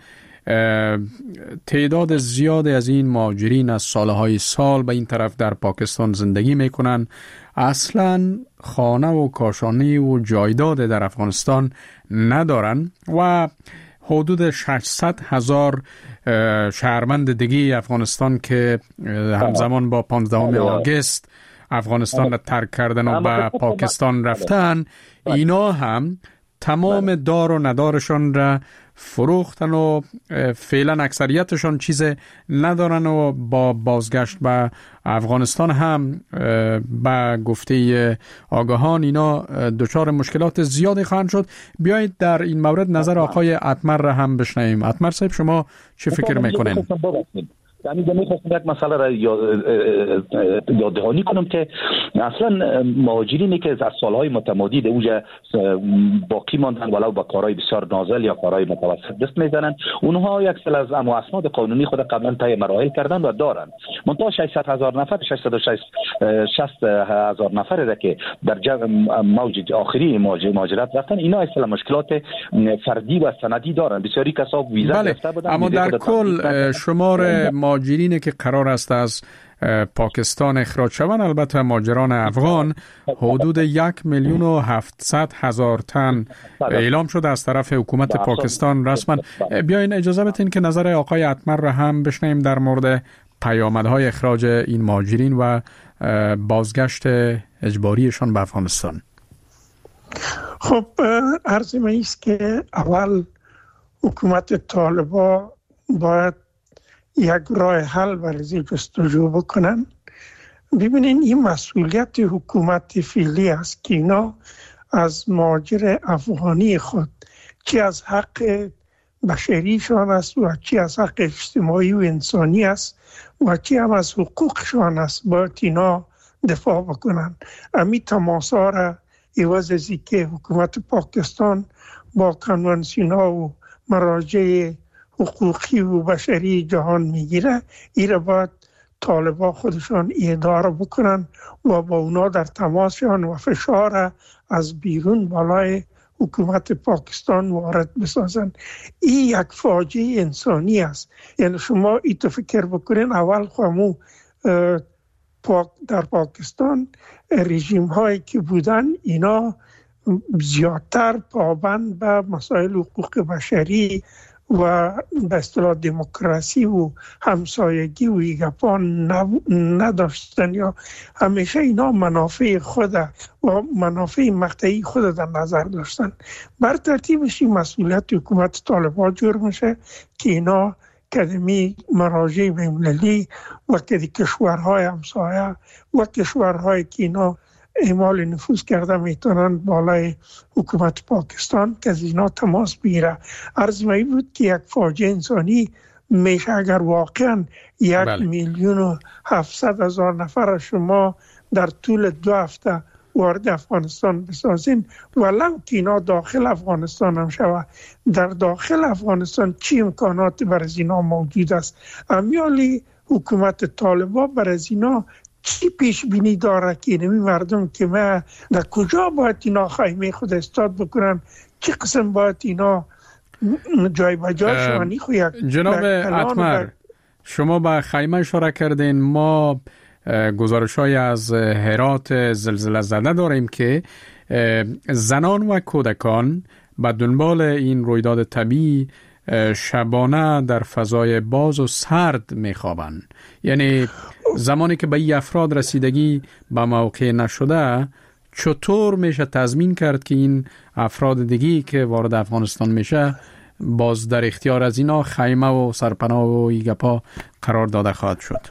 تعداد زیادی از این مهاجرین از سالهای سال به این طرف در پاکستان زندگی میکنن، اصلا خانه و کاشانه و جایداد در افغانستان ندارن و حدود ششصد هزار شهروند دیگه افغانستان که همزمان با پانزدهم آگوست افغانستان را ترک کردن و به پاکستان رفتن، اینا هم تمام دار و ندارشان را فروختن و فعلا اکثریتشان چیز ندارن و با بازگشت به افغانستان هم به گفته آگاهان اینا دچار مشکلات زیادی خواهند شد. بیایید در این مورد نظر آقای اتمر را هم بشنویم. اتمر صاحب شما چه فکر میکنین؟ یعنی من می‌خواستم یک مسئله را یاددهانی کنم که اصلا مهاجرینی که از سالهای متمادی در اوجه باقی ماندن ولو با کارهای بسیار نازل یا کارهای متوسط دست میزنن، اونها یک سل از اسناد قانونی خود قبلا طی مراحل کردن و دارن. منتها ششصد هزار نفر ششصد و شصت هزار نفر را که در موج آخری مهاجرت رفتن، اینا اصلا مشکلات فردی و سندی دارن. بسیاری کسا ویزا گرفته بودن. اما در کل شمار مهاجرینی که قرار است از پاکستان اخراج شوند، البته مهاجران افغان، حدود یک میلیون و هفتصد هزار تن اعلام شده از طرف حکومت پاکستان رسما. بیاین اجازه بدین که نظر آقای اتمر را هم بشنویم در مورد پیامدهای اخراج این مهاجرین و بازگشت اجباریشان به افغانستان. خب عرض من است که اول حکومت طالبان باید یک راه حل برای جستجو بکنن. ببینین این مسئولیت حکومت فعلی است که اینا از مهاجر افغانی خود چی از حق بشریشان است و چی از حق اجتماعی و انسانی است و چی هم از حقوقشان است باید اینا دفاع بکنن. امی تماسا را عوض از که حکومت پاکستان با کنوانسیون ها و مراجع حقوقی و بشری جهان میگیره، ایره باید طالبا خودشان اداره بکنن و با اونا در تماسشان و فشار از بیرون بالای حکومت پاکستان وارد بسازن. این یک فاجعه انسانی است. یعنی شما ای تو فکر بکنین اول خامو در پاکستان رژیم هایی که بودن اینا زیادتر پابند به مسائل حقوق بشری و به اصطلاح دموکراسی و همسایگی و ایگپا نداشتن، یا همیشه اینا منافع خود و منافع مقطعی خود در نظر داشتن. بر ترتیبش این مسئولیت حکومت طالبان جور میشه که اینا کدمی مراجع بین‌المللی و کدی کشورهای همسایه و کشورهای که اینا اعمال نفوذ کرده میتونن بالای حکومت پاکستان که از اینا تماس بگیره. عرض می بود که یک فاجعه انسانی میشه اگر واقعا یک بله. میلیون و هفتصد هزار نفر شما در طول دو هفته وارد افغانستان بسازین، ولو که اینا داخل افغانستان هم شود. در داخل افغانستان چی امکانات بر از اینا موجود است؟ امیالی حکومت طالبان بر از اینا چی پیش بینی داره که اینمی مردم که ما در کجا باید اینا خیمه خود استاد بکنن، چی قسم باید اینا جای بجای شوانی خو یک جناب اتمر شما به خیمه اشاره کردین. ما گزارش های از هرات زلزله زده داریم که زنان و کودکان به دنبال این رویداد طبیعی شبانه در فضای باز و سرد میخوابند. یعنی زمانی که به این افراد رسیدگی به موقع نشده، چطور میشه تضمین کرد که این افراد دیگی که وارد افغانستان میشه باز در اختیار از اینا خیمه و سرپناه و ایگپا قرار داده خواهد شد؟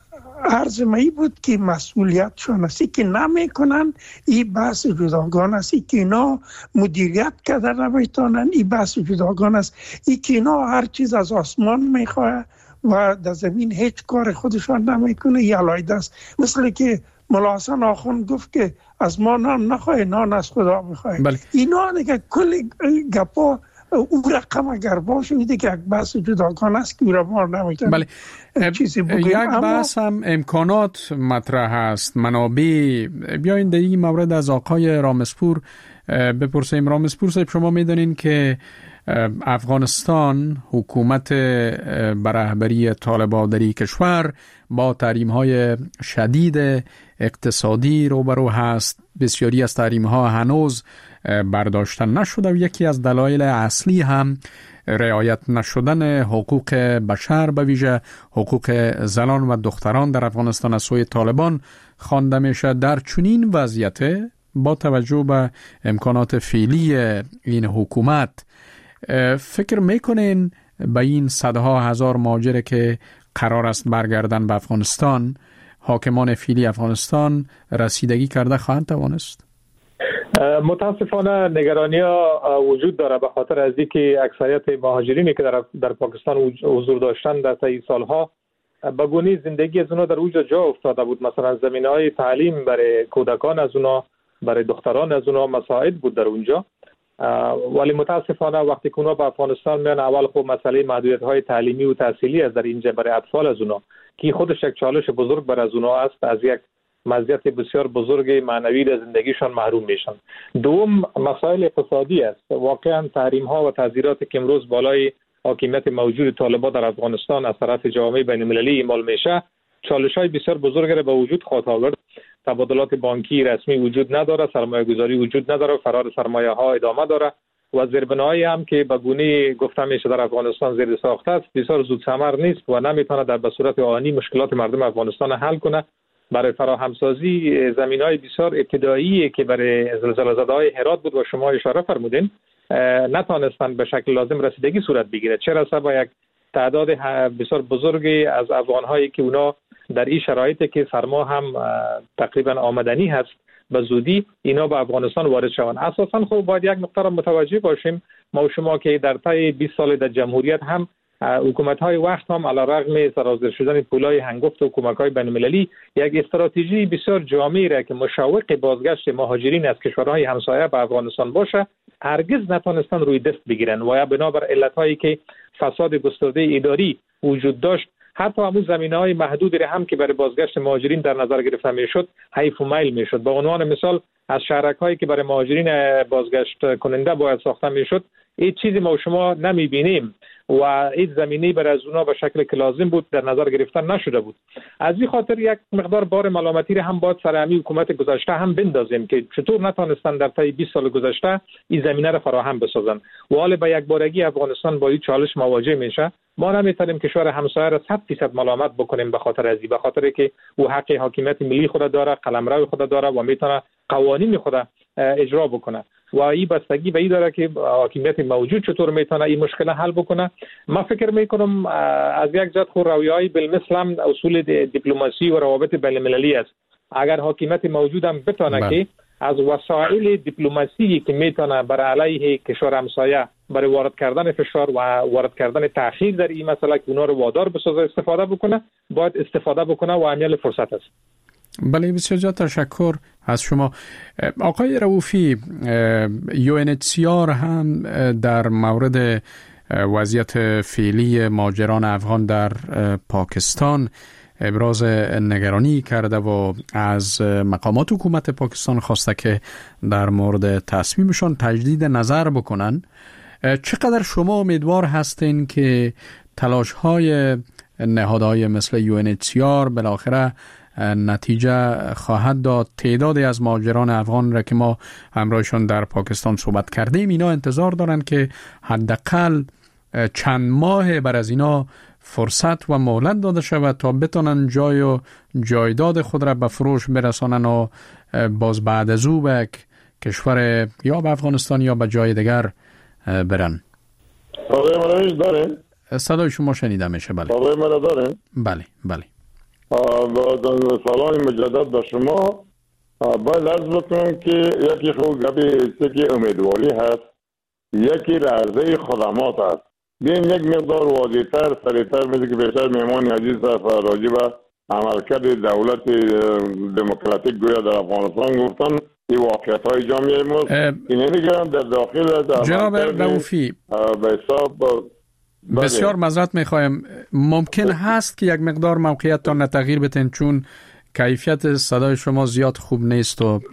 عرض می بود که مسئولیت شناسی که نمی کنن این بحث جداگان است. این که اینا مدیریت کرده نمیتونن این بحث جداگان است. این که اینا هر چیز از آسمان میخواه و در زمین هیچ کار خودشان نمیکنه یه علایده است. مثل که مولا حسن آخوند گفت که از ما نان نخواه، نان از خدا میخواه. بله. اینا دیگه کل گپا او رقم اگر باشه میده که یک بحث جداگانه است که او را ما نمیتونن بله. چیزی بگیم. یک بحث هم امکانات مطرح است، منابع. بیاین در این مورد از آقای رامسپور بپرسیم. رامسپور صاحب، شما میدونین که افغانستان حکومت بر رهبری طالبان در کشور با تحریم‌های شدید اقتصادی روبرو هست. بسیاری از تحریم‌ها هنوز برداشته نشده و یکی از دلایل اصلی هم رعایت نشدن حقوق بشر، به ویژه حقوق زنان و دختران در افغانستان از سوی طالبان خوانده میشه. در چنین وضعیت با توجه به امکانات فعلی این حکومت فکر میکنین به این صدها هزار مهاجر که قرار است برگردن به افغانستان حاکمان فعلی افغانستان رسیدگی کرده خواهند توانست؟ متاسفانه نگرانی ها وجود داره به خاطر از اینکه اکثریت مهاجرینی که در در پاکستان حضور داشتن در طی سالها به گونه زندگی از اونا در اونجا جا افتاده بود. مثلا زمینه‌های تعلیم برای کودکان از اونا، برای دختران از اونا مساعد بود در اونجا. ولی متاسفانه وقتی که اونا به افغانستان میان، اول خب مسئله محدودیت‌های تعلیمی و تحصیلی از در اینجا برای اطفال از اونا که خودش یک چالش بزرگ برای از اونا است، از یک مزیت بسیار بزرگ معنوی در زندگیشان محروم میشن. دوم مسائل اقتصادی است. واقعا تحریم ها و تعزیرات که امروز بالای حاکمیت موجود طالبان در افغانستان از طرف جامعه بین المللی اعمال میشه، چالش های بسیار بزرگ را به وجود خواهد آورد. تبادلات بانکی رسمی وجود نداره، سرمایه گذاری وجود نداره، فرار سرمایه ها ادامه داره و زیربنایی هم که به گونه گفته میشه در افغانستان زیر ساخته است، بسیار زود ثمر نیست و نمیتونه در به صورت آنی مشکلات مردم افغانستان حل کنه. برای فراهمسازی زمینهای بسیار ابتدایی که برای زلزله زده‌های هرات بود و شما اشاره فرمودین نتونستند به شکل لازم رسیدگی صورت بگیره، چه رسه به یک تعداد بسیار بزرگی از افغان‌هایی که اونا در این شرایطی که سرما هم تقریبا آمدنی هست به زودی اینا به افغانستان وارد شوند. اساسا خب باید یک نکته را متوجه باشیم، ما و شما که در طی بیست سال در جمهوریت هم حکومت‌های وقت هم علیرغم سرازیر شدن پولای هنگفت و کمک‌های بین‌المللی یک استراتژی بسیار جامعی را که مشوق بازگشت مهاجرین از کشورهای همسایه به افغانستان باشه هرگز نتونستن روی دست بگیرن و یا بنابر علت‌هایی که فساد گسترده اداری وجود داشت حتی همون زمینه‌های محدودی را هم که برای بازگشت مهاجرین در نظر گرفته میشد حیف و میل میشد. به عنوان مثال از شهرک‌هایی که برای مهاجرین بازگشت کننده باید ساخته میشد این چیزی ما و شما نمیبینیم و این زمینه برای از اونا به شکل که لازم بود در نظر گرفته نشده بود. از این خاطر یک مقدار بار ملامتی را هم باید سر همین حکومت گذشته هم بندازیم که چطور نتونستن در طی بیست سال گذشته این زمینه را فراهم بسازن و حالا به یک بارگی افغانستان با این چالش مواجه میشه. ما نمیتونیم کشور همسایه را صد درصد ملامت بکنیم به خاطر ازی، به خاطر که او حق حاکمیت ملی خود داره، قلمرو خود داره و میتونه قوانین خود اجرا بکنه و این بستگی به این داره که حاکمیت موجود چطور میتونه این مشکل حل بکنه. من فکر میکنم از یک جهت خود رویای بالمثل هم اصول دیپلماسی و روابط بین‌المللی است. اگر حاکمیت موجود هم بتونه که از وسایل دیپلماسی که میتونه برای علیه کشور همسایه برای وارد کردن فشار و وارد کردن تأخیر در این مسئله که اونا رو وادار بسازه استفاده بکنه باید استفاده بکنه و عمل فرصت است. بله بسیار زیاد تشکر از شما. آقای رؤوفی، یو ان اچ سی آر هم در مورد وضعیت فعلی مهاجران افغان در پاکستان ابراز نگرانی کرده و از مقامات حکومت پاکستان خواسته که در مورد تصمیمشان تجدید نظر بکنن. چقدر شما امیدوار هستین که تلاش‌های نهادهای مثل یو ان اچ سی آر بالاخره نتیجه خواهد داد؟ تعدادی از مهاجران افغان را که ما همراهشون در پاکستان صحبت کردیم اینا انتظار دارن که حداقل چند ماه بر از اینا فرصت و مهلت داده شود تا بتونن جای و جایداد خود را به فروش برسانن و باز بعد از او به کشور یا به افغانستان یا به جای دیگر برن. صدای من داره؟ صدای شما شنیده میشه. بله. صدای من داره؟ بله بله. سلام مجدد به شما. باید عرض بکنم که یکی خوب گبی که امیدواری هست، یکی رعزه خدمات هست. بین یک مقدار واضح‌تر سریعتر میشه که بیشتر مهمان عزیز راجع به عملکرد دولت دموکراتیک گویا در افغانستان گفتن این واقعیت های جامعه ما اینه میگم در داخل در جناب رؤوفی به حساب بسیار معذرت میخوایم، ممکن هست که یک مقدار موقعیتتان تغییر بدین چون کیفیت صدای شما زیاد خوب نیست و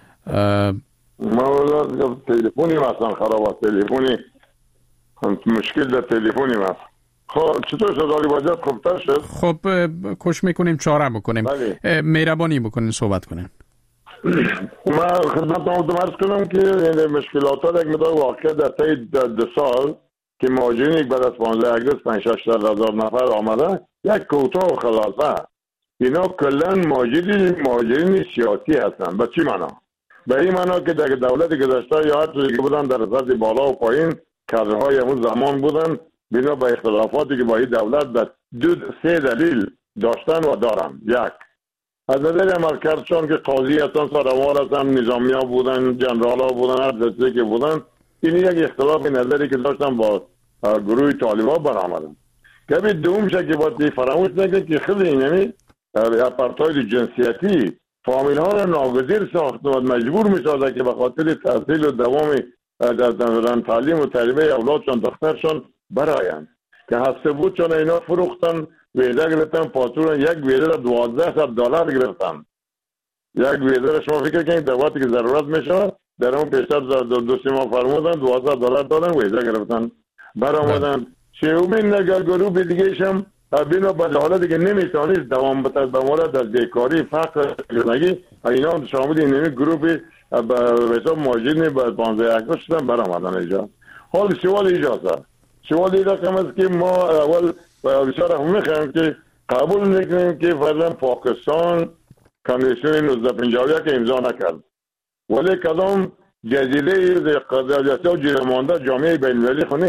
ما تلفنی مثلا خراب است، تلفنی مشکل در تلفنی است. خب چطور صدای واجد خوبتر شد؟ خب کوشش میکنیم چاره بکنیم. بله. مهربانی بکنین صحبت کنین. من خدمتتون عرض کنم که این مشکلات ها یک مقدار واقع در طی دو سال که مهاجرین بعد از پانزده اگست پنج شش هزار نفر آمده یک کوتا و خلاصه اینا کلا مهاجرین مهاجرین سیاسی هستن. به چی معنا؟ به این معنا که در دولت گذشته یا هر چیزی که بودن در سطح بالا و پایین کادرهای اون زمان بودن بنا به اختلافاتی که با این دولت به دو سه دلیل داشتن و دارن. یک از نظر عملکردشان که قاضی هستن، سروار هستن، نظامی ها بودن، جنرال ها بودن، هر دسته که بودن، این یک اختلاف نظری که داشتن با گروه طالبان برآمدن. که دوم شد که باید فراموش نکنید که خیلی یعنی اپارتاید جنسیتی فامیل ها را ناگزیر ساخت و مجبور می شده که به خاطر تحصیل و دوام در تعلیم و تربیت اولادشان دخترشان برایند که هسته بود چون اینا فروختن ویزه گرفتن، پاتورن یک ویزه را دوازده صد دلار گرفتن. یک ویزه را شما فکر کنید در وقتی که ضرورت میشه در اون پیشتر دو سه ماه فرمودن دوازده دلار دادن ویزه گرفتن برآمدن. سومین نگر گروه دیگه شم بنا به حالتی که نمیتونید دوام بده به مورد از بیکاری فقر زندگی اینا شامل این گروه به حساب مهاجرین به پانزده اگست شدن برآمدن اینجا. حال سوال ایجاست سوال این رقم است که ما اول بسیار هم میخوایم که قبول نکنیم که فرضاً پاکستان کنوانسیون نوزده پنجاه و یک امضا نکرد ولی کدام جزیره قرارداد و جریمانده جامعه بین‌المللی خو نیست.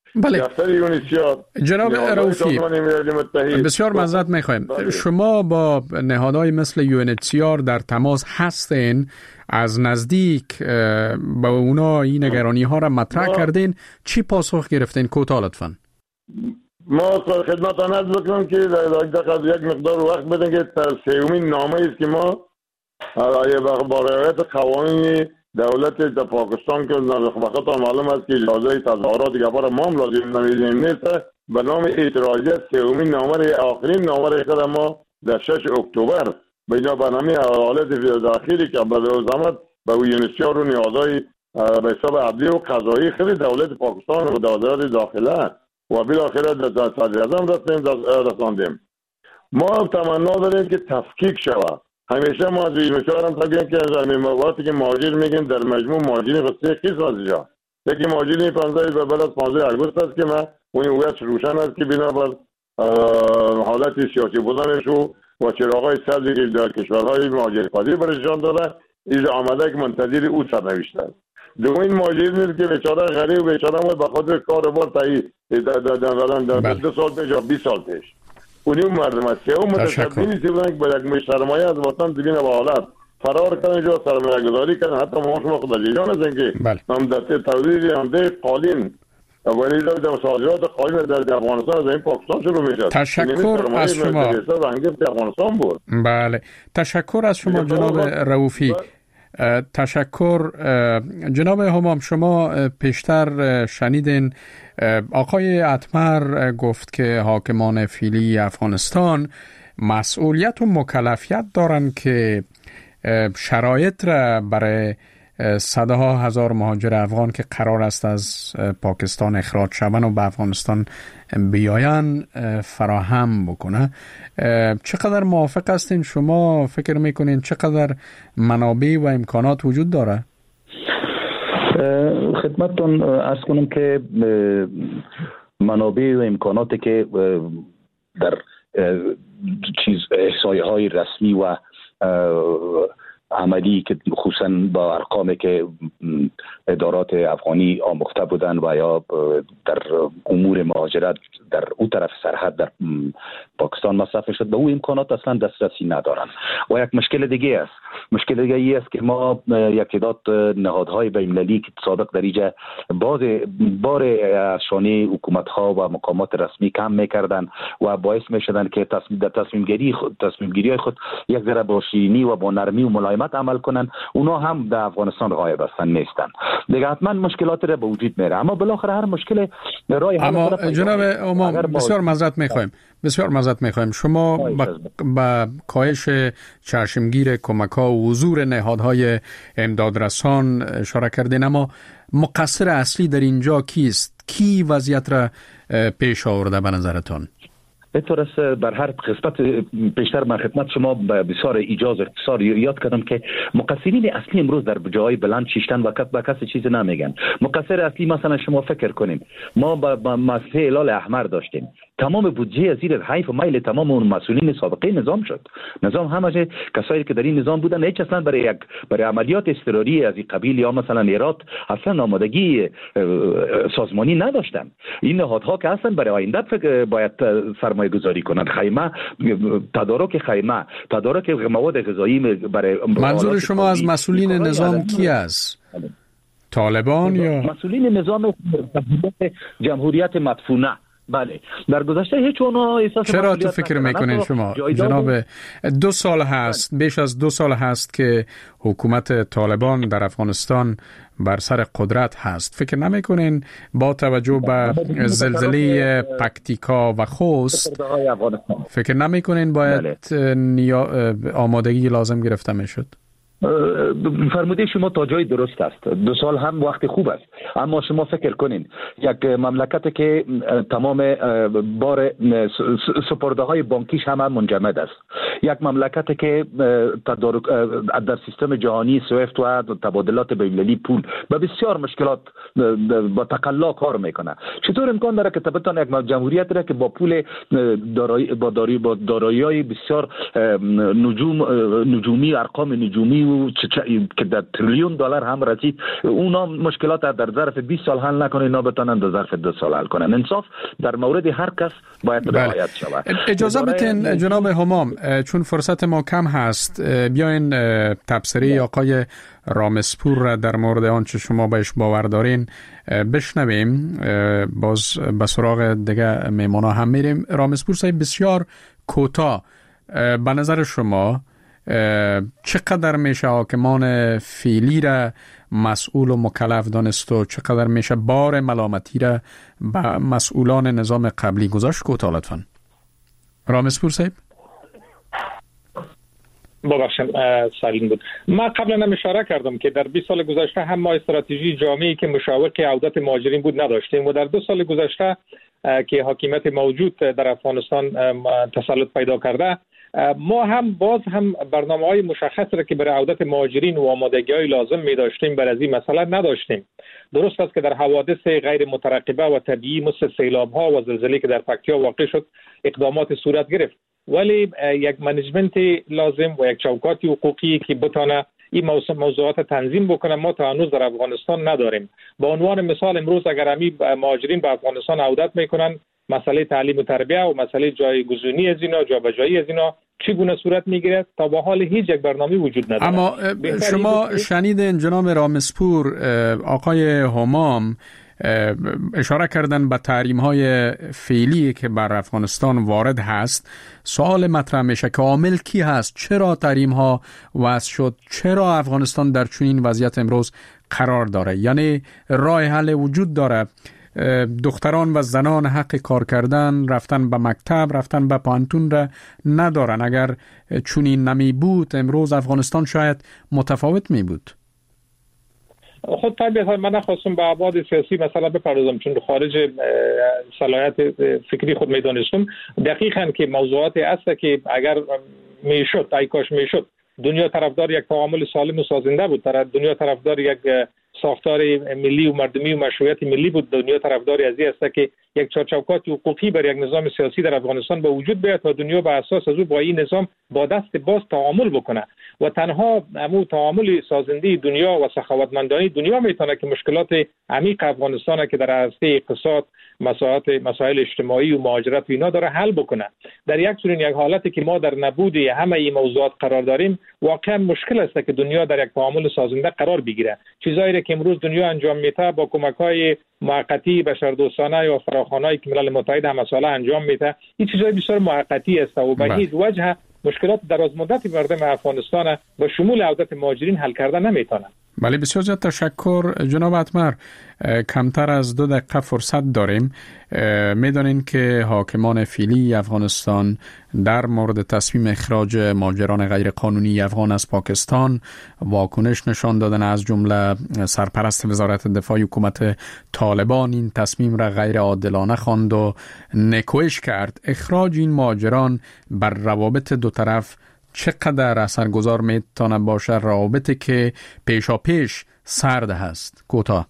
بله. دفتر یونیسیاد جناب رؤوفی بسیار معذرت میخوایم، شما با نهادهای مثل یو ان اچ سی آر در تماس هستین، از نزدیک با اونا این نگرانی ها را مطرح کردین، چی پاسخ گرفتین؟ کوتاه لطفاً. ما خدمت آن عرض بکنم که در یک مقدار وقت بدن که سومین نامه است که ما با رعایت قوانین دولت پاکستان که وقتا معلوم است که اجازه تظاهرات دیگه بار ما هم لازم نمیدیم نیست، به نام اعتراضیت سومین نامه آخرین نامه خود ما در شش اکتبر بنا برنامه حالت داخلی که بعد از آمد به یونیسیار و نیازهای به حساب عدلی و قضایی خیلی دولت پاکستان و وزارت داخله و بالاخره در صدر اعظم رساندیم. ما تمنا داریم که تفکیک شود. همیشه ما از یونیسیار هم تاگیم که از وقتی که مهاجر میگیم در مجموع مهاجرین خصوصی قسم از اینجا یکی مهاجرین پانزده به بعد از پانزده اگوست است که ما اون هویت روشن است که بنابر حالت سیاسی بودنش و چراغای سبزی که در کشورهای مهاجرپذیر برشان داره اینجا آمده که منتظر او سرنوشت است. دومین مهاجرین است که بیچاره غریب و بیچاره ما به خاطر کار بار تایی در دو سال پیش یا بیست سال پیش اونیم مردم است که اون متشکلینی سی بودن که با یک مشترمایه از وطن دوین و حالت فرار کردن جا سرمایه گذاری کردن. حتی ما شما خود جیجان هستن که هم در تولید هم ده قالین ولی در صادرات قالین در افغانستان از این پاکستان شروع میشد. تشکر از شما. افغانستان بود. بله تشکر از شما جناب رؤوفی. تشکر جناب همام. شما پیشتر شنیدین آقای اتمر گفت که حاکمان فعلی افغانستان مسئولیت و مکلفیت دارند که شرایط را برای صدها هزار مهاجر افغان که قرار است از پاکستان اخراج شوند و به افغانستان بیاین فراهم بکنه. چقدر موافق هستین شما؟ فکر میکنین چقدر منابع و امکانات وجود داره؟ خدمتتون عرض کنم که منابع و امکاناتی که در چیز احصایه های رسمی و عملی که خصوصا با ارقامی که ادارات افغانی آموخته بودن و یا در امور مهاجرت در اون طرف سرحد در پاکستان مصرف شد، به اون امکانات اصلا دسترسی ندارن. و یک مشکل دیگه است، مشکل دیگه ای است که ما یک تعداد نهادهای بین‌المللی که سابق در اینجا باز بار شانه حکومت‌ها و مقامات رسمی کم می‌کردن و باعث می‌شدن که تصمیم در تصمیم گیری تصمیم گیری خود یک ذره با شیرینی و با نرمی و ملایمت عمل کنن. اونا هم در افغانستان غایب هستن نیستن دیگه. حتما مشکلات را به وجود میاره، اما بالاخره هر مشکل رای حل. اما جناب امام بسیار معذرت می‌خوایم بسیار معذرت می‌خوایم شما با کاهش چشمگیر کمک‌ها و حضور نهادهای امدادرسان اشاره کردین، اما مقصر اصلی در اینجا کیست؟ کی وضعیت را پیش آورده به نظرتون؟ به طور است بر هر قسمت پیشتر من خدمت شما بسیار ایجاز اختصار یاد کردم که مقصرین اصلی امروز در جای بلند شیشتن و به کسی چیزی نمیگن. مقصر اصلی مثلا شما فکر کنیم ما با مؤسسه هلال احمر داشتیم، تمام بودجه زیر حیف و میل تمام اون مسئولین سابقه نظام شد. نظام همه کسایی که در این نظام بودن هیچ اصلا برای یک برای عملیات اضطراری از این قبیل یا مثلا ایراد اصلا آمادگی سازمانی نداشتن. این نهادها که اصلا برای آینده باید سرمایه گذاری کنند. خیمه تدارک خیمه تدارک مواد غذایی برای منظور شما از مسئولین نظام کی است؟ طالبان یا مسئولین نظام جمهوریت مدفونه؟ بله در گذشته هیچ اونا احساس چرا تو فکر میکنین شما جناب؟ دو سال هست بیش از دو سال هست که حکومت طالبان در افغانستان بر سر قدرت هست. فکر نمیکنین با توجه به زلزله پکتیکا و خوست فکر نمیکنین باید آمادگی لازم گرفته میشد؟ فرموده شما تا جای درست است. دو سال هم وقت خوب است، اما شما فکر کنین یک مملکت که تمام بار سپرده های بانکیش هم منجمد است، یک مملکت که تدارک در سیستم جهانی سویفت و تبادلات بین‌المللی پول به بسیار مشکلات با تقلا کار میکنه، چطور امکان داره که تبتان یک جمهوریت را که با پول دارایی با دارایی با دارایی‌های بسیار نجوم نجومی ارقام نجومی و که در تریلیون دلار هم رسید، اونا مشکلات در ظرف بیست سال حل نکنه، اینا بتونن در ظرف دو سال حل کنن. انصاف در مورد هر کس باید رعایت شود. اجازه بدین جناب همام، چون فرصت ما کم هست، بیاین تبصره آقای رامسپور را در مورد آنچه شما بهش باور دارین بشنویم، باز به سراغ دیگه میمونا هم میریم. رامسپور صاحب، بسیار کوتاه، به نظر شما چقدر میشه حاکمان فعلی را مسئول و مکلف دانست و چقدر میشه بار ملامتی را به مسئولان نظام قبلی گذاشت؟ کوتاه لطفاً. رامسپور صاحب. ببخشید سالین بود. ما قبلا هم اشاره کردم که در بیست سال گذشته هم ما استراتژی جامعی که مشوق عودت مهاجرین بود نداشتیم و در دو سال گذشته که حاکمیت موجود در افغانستان تسلط پیدا کرده، ما هم باز هم برنامه‌های مشخص را که برای عودت مهاجرین و آمادگی‌های لازم می داشتیم برای این مسئله نداشتیم. درست است که در حوادث غیر مترقبه و طبیعی مثل سیلاب‌ها و زلزله‌ای که در پکتیا واقع شد اقدامات صورت گرفت، ولی یک منیجمنت لازم و یک چوکات حقوقی که بتونه این موضوعات تنظیم بکنه ما تا هنوز در افغانستان نداریم. به عنوان مثال امروز اگر همی مهاجرین به افغانستان عودت میکنن، مسئله تعلیم و تربیت و مسئله جایگزینی از اینا، جابجایی از اینا چگونه صورت میگیره؟ تا به حال هیچ یک برنامه وجود نداره. اما شما شنیدین جناب رامسپور، آقای همام اشاره کردن به تحریم‌های فعلی که بر افغانستان وارد هست. سوال مطرح میشه که عامل کی هست؟ چرا تحریم‌ها وضع شد؟ چرا افغانستان در چنین وضعیت امروز قرار داره؟ یعنی راه حل وجود داره. دختران و زنان حق کار کردن، رفتن به مکتب، رفتن به پانتون را ندارن. اگر چنین نمی بود امروز افغانستان شاید متفاوت می بود. خود طبیعتا من نخواستم به ابعاد سیاسی مثلا بپردازم، چون خارج صلاحیت فکری خود میدانستم. دقیقاً که موضوعات است که اگر میشد، ای کاش میشد، دنیا طرفدار یک تعامل سالم و سازنده بود، دنیا طرفدار یک ساختار ملی و مردمی و مشروعیت ملی بود، دنیا طرفدار از این است که یک چارچوبات حقوقی بر یک نظام سیاسی در افغانستان به وجود بیاد تا دنیا به اساس از او با این نظام با دست باز تعامل بکنه و تنها همون تعامل سازنده دنیا و سخاوتمندانه دنیا میتونه که مشکلات عمیق افغانستان که در عرصه اقتصاد، مسائل مسائل اجتماعی و مهاجرت و اینا داره حل بکنه. در یک چنین یک حالتی که ما در نبود همه این موضوعات قرار داریم، واقعا مشکل است که دنیا در یک تعامل سازنده قرار بگیره. چیزایی که امروز دنیا انجام میده با کمک‌های موقتی بشردوستانه یا فراخوان‌هایی که ملل متحد هم مسئله انجام میده، این چیزای بسیار موقتی است و به هیچ وجه مشکلات درازمدت مردم افغانستان با شمول عودت مهاجرین حل کردن نمیتونه. بله، بسیار زیاد تشکر جناب اتمر. کمتر از دو دقیقه فرصت داریم. میدانین که حاکمان فعلی افغانستان در مورد تصمیم اخراج مهاجران غیر قانونی افغان از پاکستان واکنش نشان دادن، از جمله سرپرست وزارت دفاع حکومت طالبان این تصمیم را غیر عادلانه خواند و نکوهش کرد. اخراج این مهاجران بر روابط دو طرف چقدر اثرگذار میتونه باشه؟ روابطی که پیشا پیش سرد هست. کوتاه.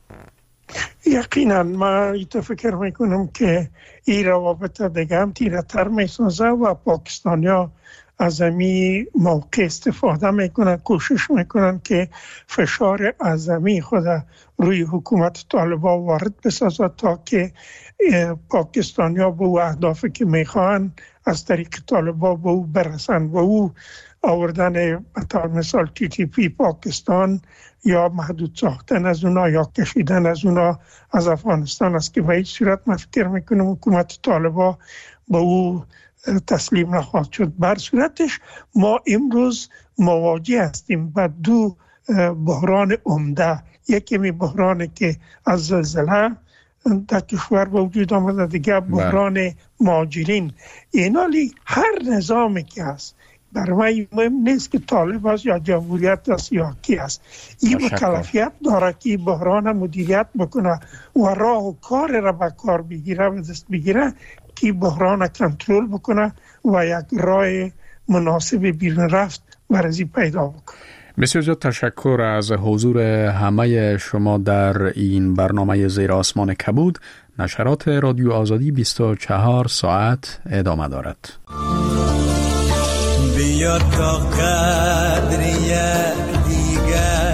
یقینا من ایتا فکر میکنم که این روابط دیگه هم تیره تر میسازه و پاکستانیا از امی موقع استفاده میکنن، کوشش میکنن که فشار اعظمی خود روی حکومت طالبان وارد بسازد تا که پاکستانیا به او اهدافی که میخوان از طریق طالبان به او برسن و او آوردن مثلا مثال تی تی پی پاکستان یا محدود ساختن از اونا یا کشیدن از اونا از افغانستان است که به این صورت من فکر میکنم حکومت طالبان به او تسلیم نخواهد شد. بر صورتش ما امروز مواجه هستیم با دو بحران عمده. یکی می بحرانی که از زلزله در کشور به وجود آمده، دیگه بحران مهاجرین. اینالی هر نظامی که هست برای مهم نیست که طالب است یا جمهوریت است یا کی است، این مکلفیت داره که بحران مدیریت بکنه و راه و کار را به کار بگیره و دست بگیره که بحران کنترل بکنه و یک راه مناسب بیرون رفت برای پیدا بکنه. بسیار زیاد تشکر از حضور همه شما در این برنامه زیر آسمان کبود. نشرات رادیو آزادی بیست و چهار ساعت ادامه دارد. بیا تا قدر یک دیگر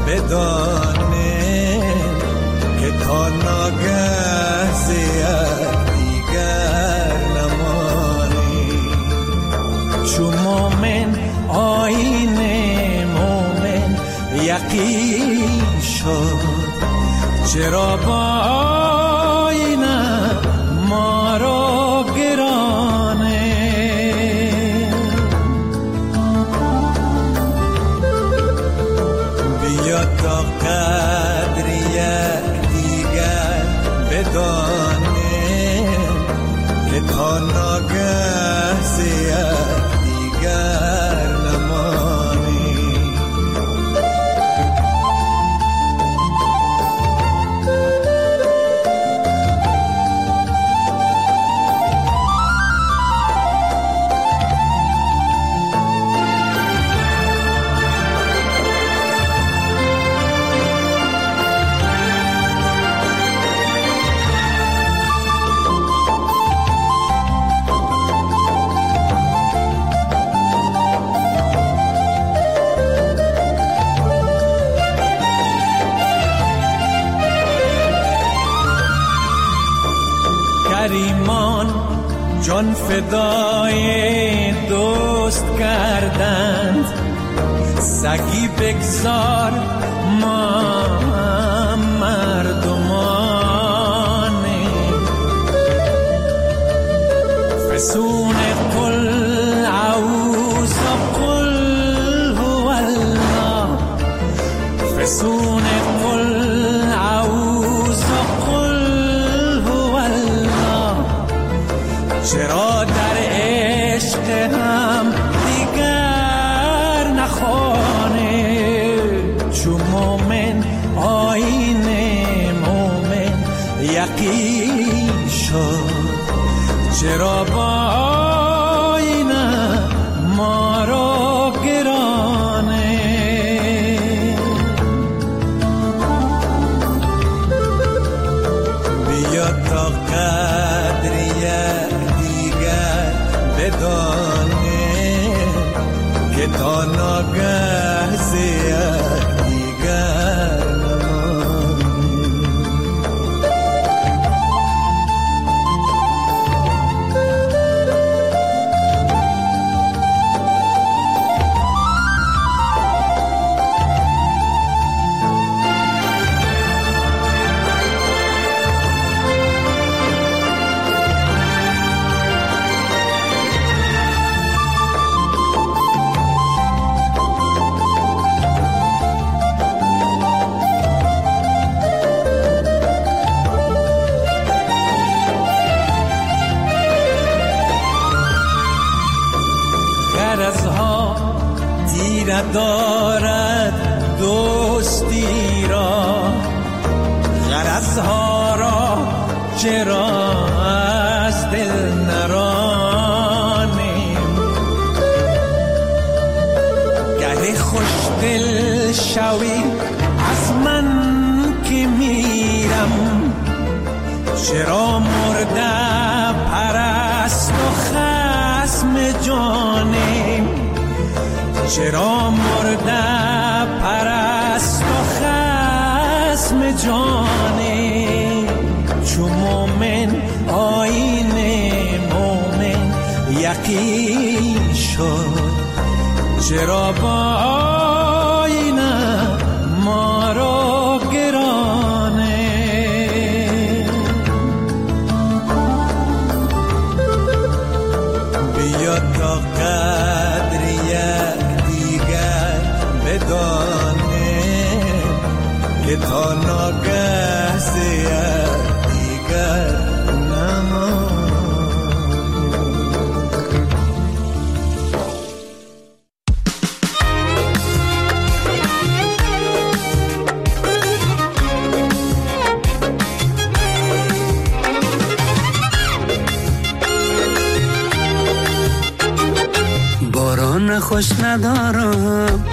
بدانه که تا ناگه ز یک دیگر نمانی. چو مومن آیین مومن یقین شد، چرا با آینه ما را گرانه. بیا تا قدر یک دیگر بدانه که تا ناگه ز یک دیگر نمانی. کریمان جان فدای دوست کردند، سگی بگذار ما مردمانیم. فسون قل اعوذ قل هو الله، فسون قل اعوذ قل هو الله. چرا در عشق هم دیگر نخوانه؟ چو مومن آیین مومن یقین شد، چرا با آینه ما را گرانه. بیا تا قدر یک دیگر بدانه که تا ناگه ز یک دیگر نمانی. غرضها تیره دارد دوستی را، غرضها را چرا از دل نرانیم. گه خوش دل شوی از من که میرم، چرا مرده پرست و خصم جانیم. چرا مرده پرست و خصم جانیم. چو مومن آیین مومن یقین شد، چرا با آینه ما را گرانه. بیا تا قدر یک دیگر بدانه که تا ناگه ز یک دیگر نمانی. باران خوش ندارم،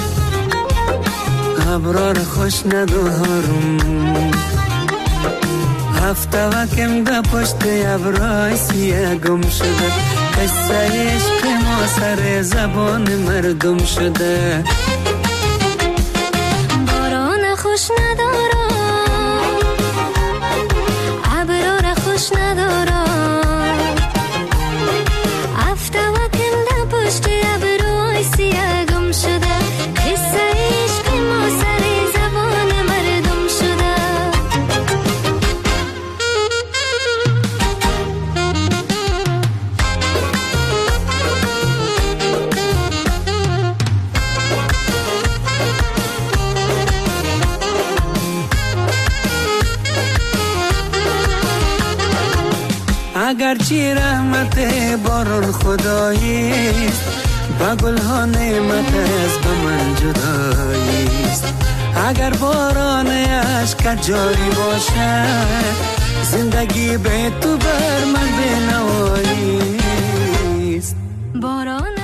ابرار خوش ندارم، هفته وکم ده پشت ابرای سیه گم شده. قصه عشق ما سر زبان مردم شده. باران خوش ندارم، ابرار خوش ندارم، افته و کنده پشت ابروی سیاه گم شده. قصه عشق ما سر زبان مردم شده. اگرچه رحمت باران خداییست، با گلها نعمت از به من جداییست. اگر باران عشق جاری باشد، زندگی به تو بر من بنواییست. باران